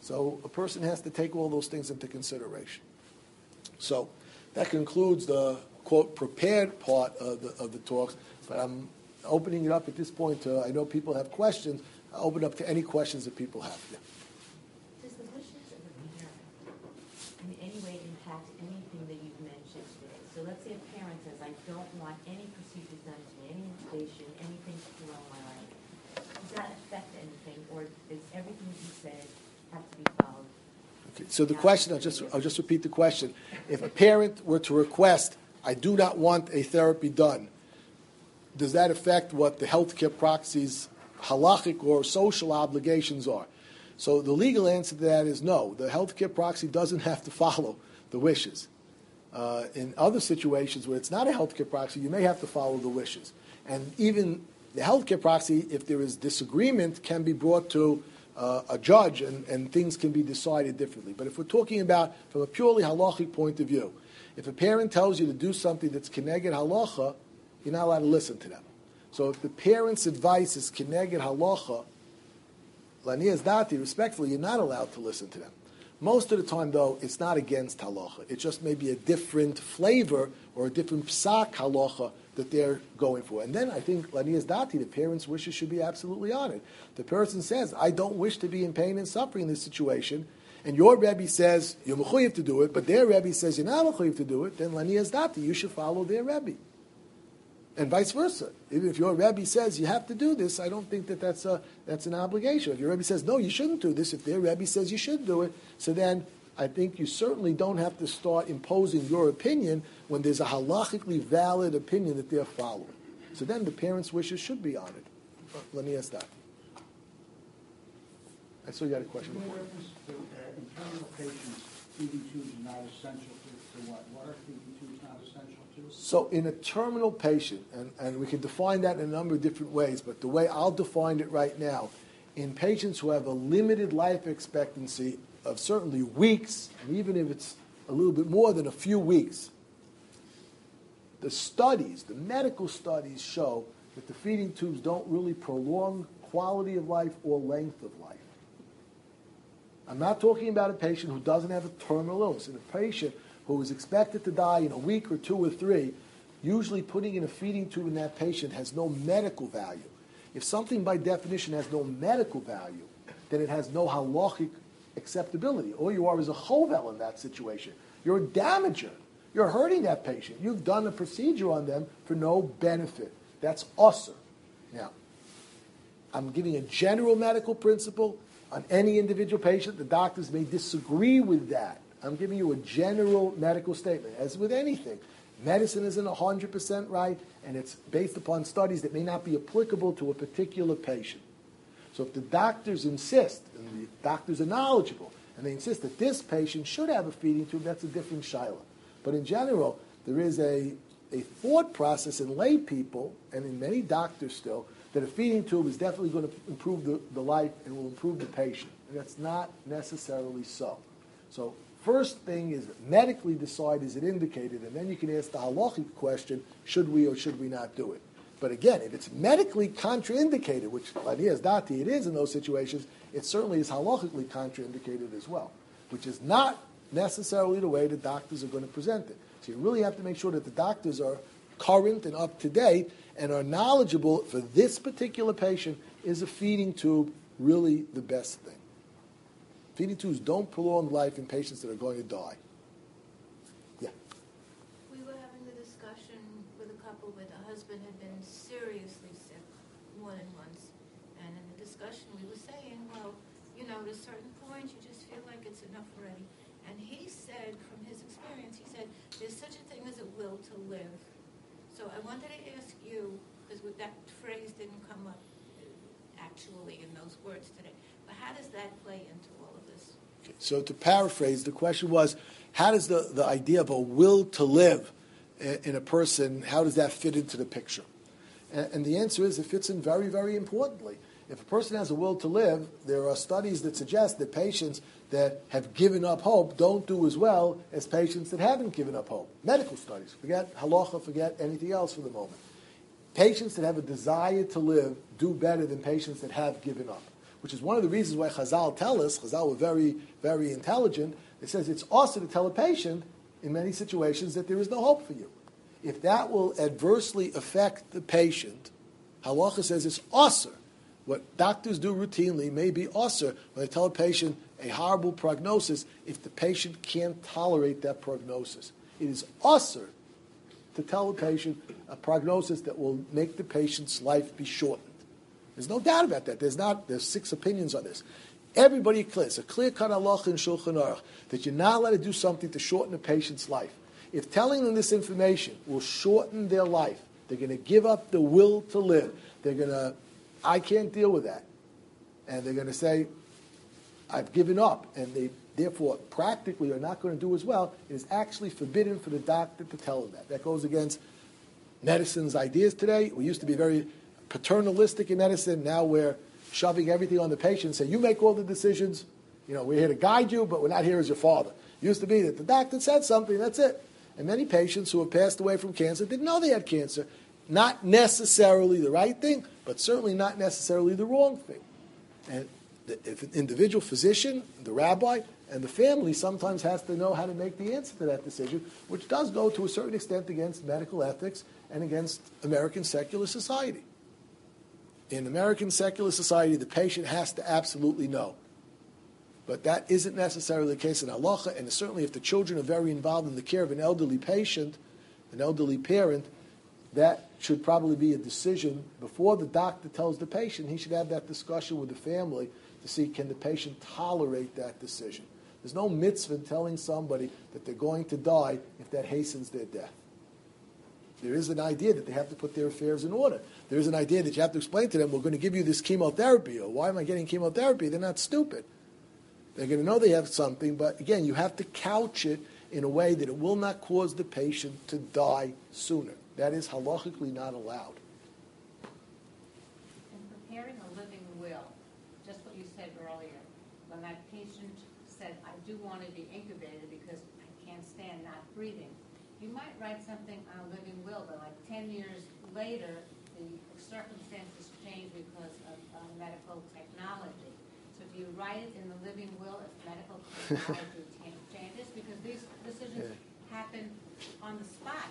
So a person has to take all those things into consideration. So that concludes the, quote, prepared part of the, of the talks, but I'm opening it up at this point to, I know people have questions, I'll open up to any questions that people have. Yeah. Does the wishes of a parent in any way impact anything that you've mentioned today? So let's say a parent says, I don't want any procedures done to me, any intubation, anything to throw in my life. Does that affect anything, or does everything you said have to be followed? Okay, so the question, I'll just, I'll just repeat the question. If a parent were to request, I do not want a therapy done, does that affect what the healthcare proxy's halachic or social obligations are? So the legal answer to that is no. The healthcare proxy doesn't have to follow the wishes. Uh, in other situations where it's not a healthcare proxy, you may have to follow the wishes. And even the healthcare proxy, if there is disagreement, can be brought to uh, a judge and, and things can be decided differently. But if we're talking about from a purely halachic point of view, if a parent tells you to do something that's keneged halacha, you're not allowed to listen to them. So if the parent's advice is keneged halacha, laniyas dati, respectfully, you're not allowed to listen to them. Most of the time, though, it's not against halacha. It just may be a different flavor or a different psak halacha that they're going for. And then I think laniyas dati, the parent's wishes should be absolutely honored. The person says, I don't wish to be in pain and suffering in this situation, and your Rebbe says you're mechuyev to do it, but their Rebbe says you're not mechuyev to do it, then laniyas dati, you should follow their Rebbe. And vice versa. Even if your Rebbe says you have to do this, I don't think that that's, a, that's an obligation. If your Rebbe says, no, you shouldn't do this, if their Rebbe says you should do it, so then I think you certainly don't have to start imposing your opinion when there's a halachically valid opinion that they're following. So then the parents' wishes should be honored. Let me ask that. I saw you had a question before. To, uh, internal patients, feeding tubes are not essential to, to what? What are feeding tubes not essential to? So in a terminal patient, and, and we can define that in a number of different ways, but the way I'll define it right now, in patients who have a limited life expectancy of certainly weeks, and even if it's a little bit more than a few weeks, the studies, the medical studies show that the feeding tubes don't really prolong quality of life or length of life. I'm not talking about a patient who doesn't have a terminal illness. In a patient who is expected to die in a week or two or three, usually putting in a feeding tube in that patient has no medical value. If something by definition has no medical value, then it has no halachic acceptability. All you are is a chovel in that situation. You're a damager. You're hurting that patient. You've done a procedure on them for no benefit. That's usur. Now, I'm giving a general medical principle on any individual patient. The doctors may disagree with that. I'm giving you a general medical statement. As with anything, medicine isn't one hundred percent right, and it's based upon studies that may not be applicable to a particular patient. So if the doctors insist, and the doctors are knowledgeable, and they insist that this patient should have a feeding tube, that's a different shaila. But in general, there is a, a thought process in lay people, and in many doctors still, that a feeding tube is definitely going to improve the, the life and will improve the patient. And that's not necessarily so. So first thing is medically decide, is it indicated? And then you can ask the halachic question, should we or should we not do it? But again, if it's medically contraindicated, which laniyas dati it is in those situations, it certainly is halachically contraindicated as well, which is not necessarily the way the doctors are going to present it. So you really have to make sure that the doctors are current and up to date and are knowledgeable for this particular patient. Is a feeding tube really the best thing? Feeding tubes don't prolong life in patients that are going to die. Yeah. We were having a discussion with a couple where the husband had been seriously sick more than once. And in the discussion we were saying, well, you know, at a certain point you just feel like it's enough already. And he said, from his experience, he said, there's such a thing as a will to live. So I wanted to ask you, because that phrase didn't come up actually in those words today, but how does that play into all of this? Okay. So to paraphrase, the question was, how does the, the idea of a will to live in a person, how does that fit into the picture? And, and the answer is it fits in very, very importantly. If a person has a will to live, there are studies that suggest that patients that have given up hope don't do as well as patients that haven't given up hope. Medical studies. Forget halacha, forget anything else for the moment. Patients that have a desire to live do better than patients that have given up. which is one of the reasons why Chazal tell us, Chazal were very, very intelligent, it says it's also to tell a patient in many situations that there is no hope for you. If that will adversely affect the patient, Halacha says it's osur. What doctors do routinely may be osur when they tell a patient a horrible prognosis if the patient can't tolerate that prognosis. It is osur to tell a patient a prognosis that will make the patient's life be shortened. There's no doubt about that. There's not. There's six opinions on this. Everybody clear. It's a clear-cut halacha in Shulchan Aruch that you're not allowed to do something to shorten a patient's life. If telling them this information will shorten their life, they're going to give up the will to live. They're going to, I can't deal with that. And they're going to say, I've given up. And they, therefore, practically are not going to do as well. It is actually forbidden for the doctor to tell them that. That goes against medicine's ideas today. We used to be very paternalistic in medicine. Now we're shoving everything on the patient and say, you make all the decisions. You know, we're here to guide you, but we're not here as your father. It used to be that the doctor said something, that's it. And many patients who have passed away from cancer didn't know they had cancer. Not necessarily the right thing, but certainly not necessarily the wrong thing. And the, if an individual physician, the rabbi, and the family sometimes has to know how to make the answer to that decision, which does go to a certain extent against medical ethics and against American secular society. In American secular society, the patient has to absolutely know. But that isn't necessarily the case in halacha, and certainly if the children are very involved in the care of an elderly patient, an elderly parent, that should probably be a decision before the doctor tells the patient. He should have that discussion with the family to see, can the patient tolerate that decision. There's no mitzvah in telling somebody that they're going to die if that hastens their death. There is an idea that they have to put their affairs in order. There is an idea that you have to explain to them, we're going to give you this chemotherapy, or why am I getting chemotherapy? They're not stupid. They're going to know they have something, but again, you have to couch it in a way that it will not cause the patient to die sooner. That is halachically not allowed. In preparing a living will, just what you said earlier, when that patient said, I do want to be incubated because I can't stand not breathing, you might write something on a living will, but like ten years later, the circumstances change because of uh, medical technology. So do you write it in the living will if medical technology changes? Because these decisions yeah. happen on the spot.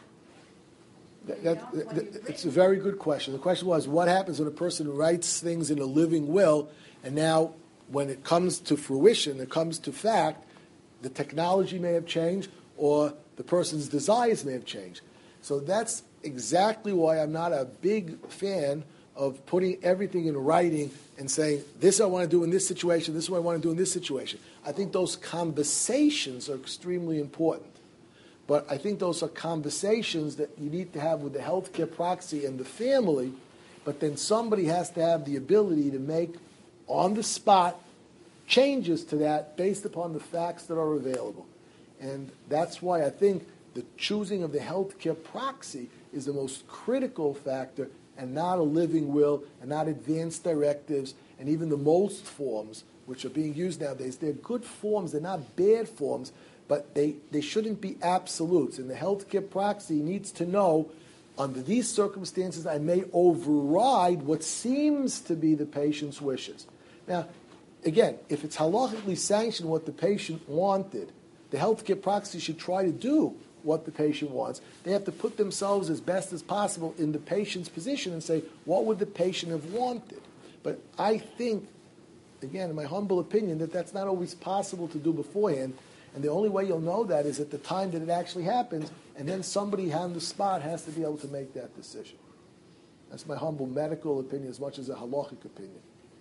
That, that, that, it's a very good question. The question was, what happens when a person writes things in a living will, and now when it comes to fruition, it comes to fact, the technology may have changed, or the person's desires may have changed. So that's exactly why I'm not a big fan of putting everything in writing and saying, this I want to do in this situation, this is what I want to do in this situation. I think those conversations are extremely important. But I think those are conversations that you need to have with the healthcare proxy and the family, but then somebody has to have the ability to make, on the spot, changes to that based upon the facts that are available. And that's why I think the choosing of the healthcare proxy is the most critical factor, and not a living will, and not advanced directives, and even the most forms, which are being used nowadays. They're good forms, they're not bad forms, but they, they shouldn't be absolutes. And the healthcare proxy needs to know, under these circumstances, I may override what seems to be the patient's wishes. Now, again, if it's halachically sanctioned what the patient wanted, the healthcare proxy should try to do what the patient wants. They have to put themselves as best as possible in the patient's position and say, what would the patient have wanted? But I think, again, in my humble opinion, that that's not always possible to do beforehand. And the only way you'll know that is at the time that it actually happens, and then somebody on the spot has to be able to make that decision. That's my humble medical opinion as much as a halachic opinion.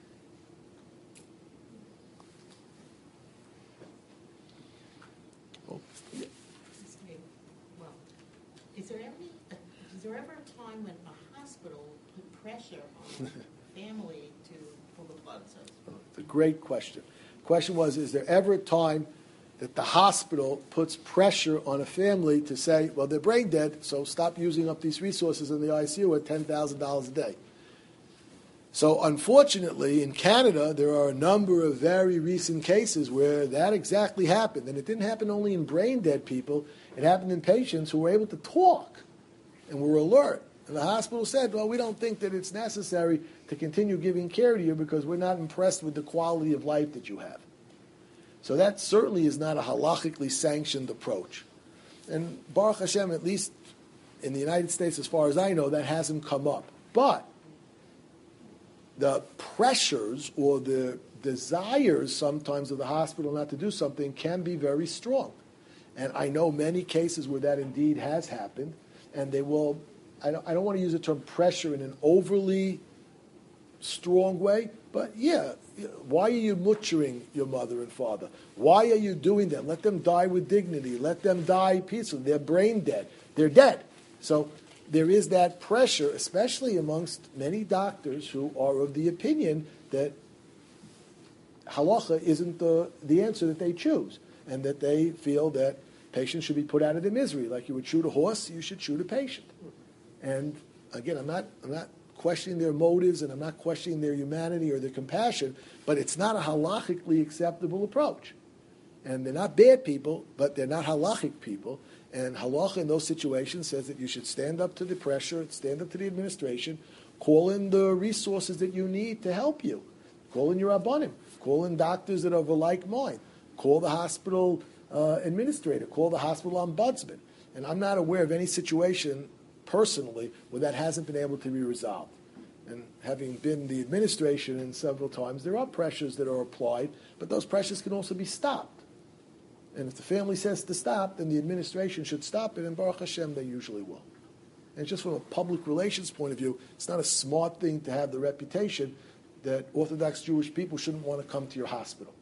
Oh, yeah. Well, is there ever, is there ever a time when a hospital put pressure on the family to pull the plug? So It's a great question. The question was, is there ever a time that the hospital puts pressure on a family to say, well, they're brain dead, so stop using up these resources in the I C U at ten thousand dollars a day? So unfortunately, in Canada, there are a number of very recent cases where that exactly happened. And it didn't happen only in brain dead people. It happened in patients who were able to talk and were alert And the hospital said, well, we don't think that it's necessary to continue giving care to you because we're not impressed with the quality of life that you have. So that certainly is not a halachically sanctioned approach. And Baruch Hashem, at least in the United States, as far as I know, that hasn't come up. But the pressures or the desires sometimes of the hospital not to do something can be very strong. And I know many cases where that indeed has happened, and they will, I don't, I don't want to use the term pressure in an overly strong way, but yeah, why are you butchering your mother and father? Why are you doing that? Let them die with dignity. Let them die peacefully. They're brain dead. They're dead. So there is that pressure, especially amongst many doctors who are of the opinion that halacha isn't the, the answer that they choose, and that they feel that patients should be put out of their misery. Like you would shoot a horse, you should shoot a patient. And again, I'm not, I'm not questioning their motives, and I'm not questioning their humanity or their compassion, but it's not a halachically acceptable approach. And they're not bad people, but they're not halachic people. And halacha in those situations says that you should stand up to the pressure, stand up to the administration, call in the resources that you need to help you. Call in your rabbanim, call in doctors that are of a like mind, call the hospital uh, administrator, call the hospital ombudsman. And I'm not aware of any situation personally where that hasn't been able to be resolved. And having been the administration in several times, there are pressures that are applied, but those pressures can also be stopped. And if the family says to stop, then the administration should stop it, and Baruch Hashem, they usually will. And just from a public relations point of view, it's not a smart thing to have the reputation that Orthodox Jewish people shouldn't want to come to your hospital.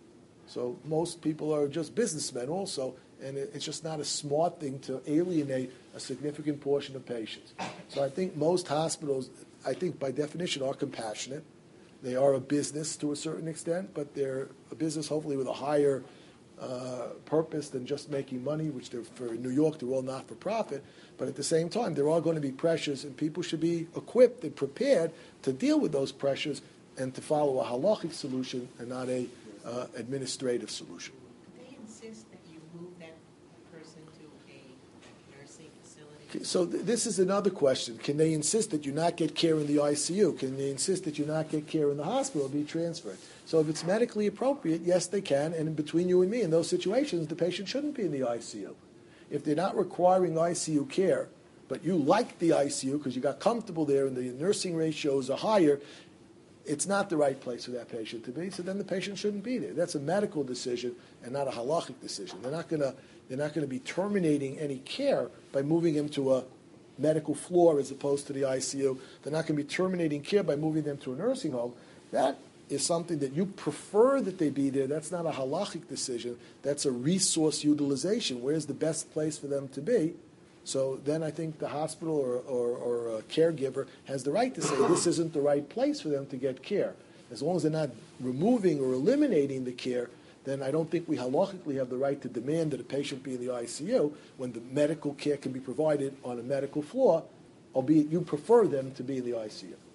So most people are just businessmen also, and it's just not a smart thing to alienate a significant portion of patients. So I think most hospitals, I think by definition, are compassionate. They are a business to a certain extent, but they're a business hopefully with a higher uh, purpose than just making money, which they're, for New York, they're all not-for-profit. But at the same time, there are going to be pressures, and people should be equipped and prepared to deal with those pressures and to follow a halachic solution and not a uh, administrative solution. They insist that you move that person to a nursing facility. So th- this is another question. Can they insist that you not get care in the I C U? Can they insist that you not get care in the hospital, be transferred? So if it's medically appropriate, yes, they can. And between you and me, in those situations, the patient shouldn't be in the I C U. If they're not requiring I C U care, but you like the I C U because you got comfortable there and the nursing ratios are higher, it's not the right place for that patient to be, so then the patient shouldn't be there. That's a medical decision and not a halachic decision. They're not going to they're not going to be terminating any care by moving him to a medical floor as opposed to the I C U. They're not going to be terminating care by moving them to a nursing home. That is something that you prefer that they be there. That's not a halachic decision. That's a resource utilization. Where's the best place for them to be? So then I think the hospital or, or, or a caregiver has the right to say this isn't the right place for them to get care. As long as they're not removing or eliminating the care, then I don't think we halachically have the right to demand that a patient be in the I C U when the medical care can be provided on a medical floor, albeit you prefer them to be in the I C U.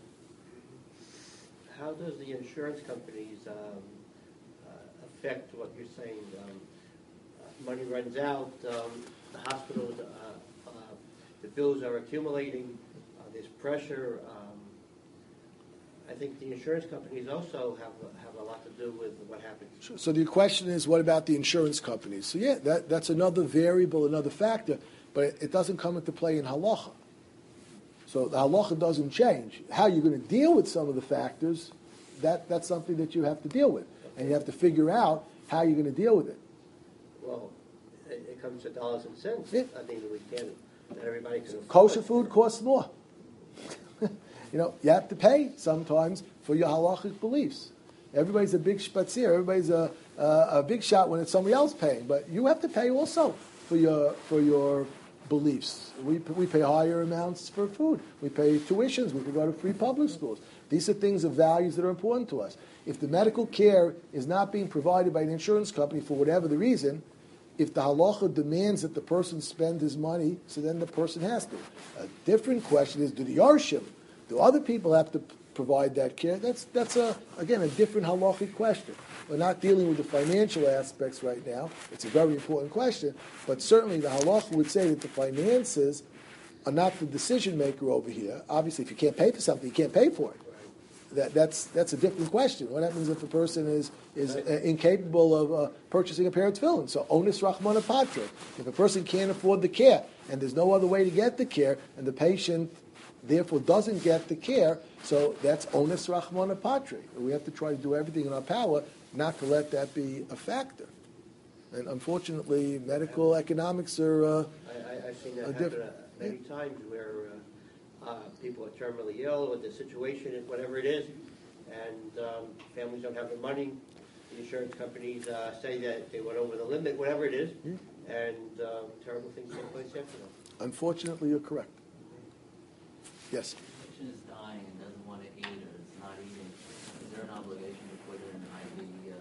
How does the insurance companies um, uh, affect what you're saying? Um, uh, money runs out, um, the hospitals, uh, uh, the bills are accumulating, uh, there's pressure. Um, I think the insurance companies also have have a lot to do with what happens. Sure. So the question is, what about the insurance companies? So yeah, that, that's another variable, another factor, but it, it doesn't come into play in halacha. So the halacha doesn't change. How you're going to deal with some of the factors, that, that's something that you have to deal with. And you have to figure out how you're going to deal with it. Well, it, it comes to dollars and cents. Yeah. I think that we can't, that everybody can afford. Kosher food costs more. You know, you have to pay sometimes for your halachic beliefs. Everybody's a big spatzir. Everybody's a, a, a big shot when it's somebody else paying. But you have to pay also for your for your beliefs. We we pay higher amounts for food. We pay tuitions. We could go to free public schools. These are things of values that are important to us. If the medical care is not being provided by an insurance company for whatever the reason, if the halacha demands that the person spend his money, so then the person has to. A different question is, do the yarshim, do other people have to p- provide that care? That's, that's a, again, a different halachic question. We're not dealing with the financial aspects right now. It's a very important question, but certainly the halacha would say that the finances are not the decision maker over here. Obviously, if you can't pay for something, you can't pay for it. That, that's that's a different question. What happens if a person is is uh, incapable of uh, purchasing a pair of tefillin? So onus rachmana patre. If a person can't afford the care and there's no other way to get the care, and the patient therefore doesn't get the care, so that's onus rachmana patre. We have to try to do everything in our power not to let that be a factor. And unfortunately, medical economics are. Uh, I, I, I've seen that happen different, uh, many yeah. times where. Uh, Uh, people are terminally ill, or the situation is whatever it is, and um, families don't have the money. The insurance companies uh, say that they went over the limit, whatever it is, mm-hmm. and um, terrible things take place after that. Unfortunately, you're correct. Yes? If the patient is dying and doesn't want to eat or is not eating, is there an obligation to put in I V uh,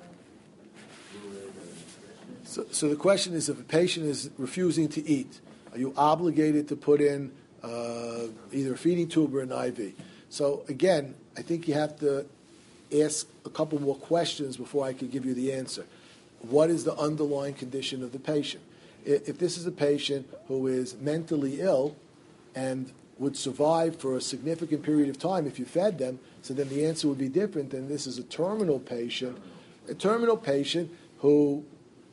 fluid or nutrition? So, so the question is, if a patient is refusing to eat, are you obligated to put in Uh, either a feeding tube or an I V? So again, I think you have to ask a couple more questions before I could give you the answer. What is the underlying condition of the patient? If this is a patient who is mentally ill and would survive for a significant period of time if you fed them, so then the answer would be different than this is a terminal patient, a terminal patient who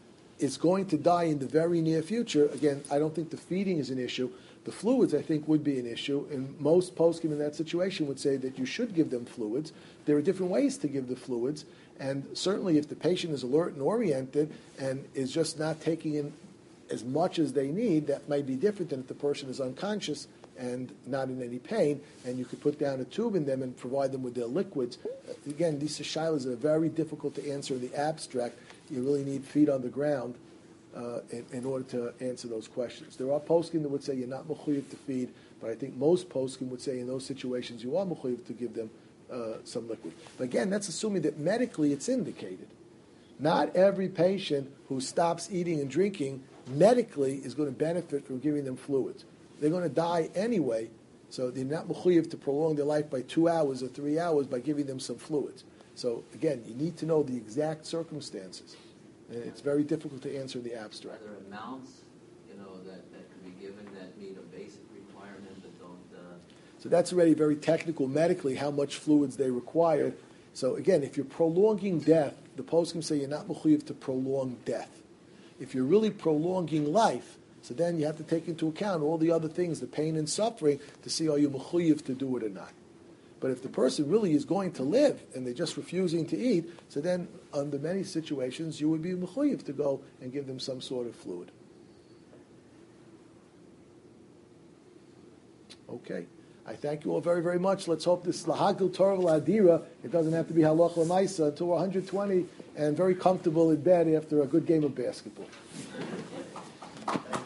is going to die in the very near future. Again, I don't think the feeding is an issue. The fluids, I think, would be an issue, and most poskim in that situation would say that you should give them fluids. There are different ways to give the fluids, and certainly if the patient is alert and oriented and is just not taking in as much as they need, that might be different than if the person is unconscious and not in any pain, and you could put down a tube in them and provide them with their liquids. Again, these shilas are very difficult to answer in the abstract. You really need feet on the ground Uh, in, in order to answer those questions. There are poskim that would say you're not mechuyev to feed, but I think most poskim would say in those situations you are mechuyev to give them uh, some liquid. But again, that's assuming that medically it's indicated. Not every patient who stops eating and drinking medically is going to benefit from giving them fluids. They're going to die anyway, so they're not mechuyev to prolong their life by two hours or three hours by giving them some fluids. So again, you need to know the exact circumstances. And it's very difficult to answer in the abstract. Are there amounts, you know, that, that can be given that meet a basic requirement but don't... Uh... So that's already very technical medically, how much fluids they require. So again, if you're prolonging death, the poskim say you're not mechuyev to prolong death. If you're really prolonging life, so then you have to take into account all the other things, the pain and suffering, to see are you mechuyev to do it or not. But if the person really is going to live and they're just refusing to eat, so then under many situations you would be mechuyev to go and give them some sort of fluid. Okay. I thank you all very, very much. Let's hope this Lahagil Torah Adira, it doesn't have to be Halach L'Maisa until we're one hundred twenty and very comfortable in bed after a good game of basketball.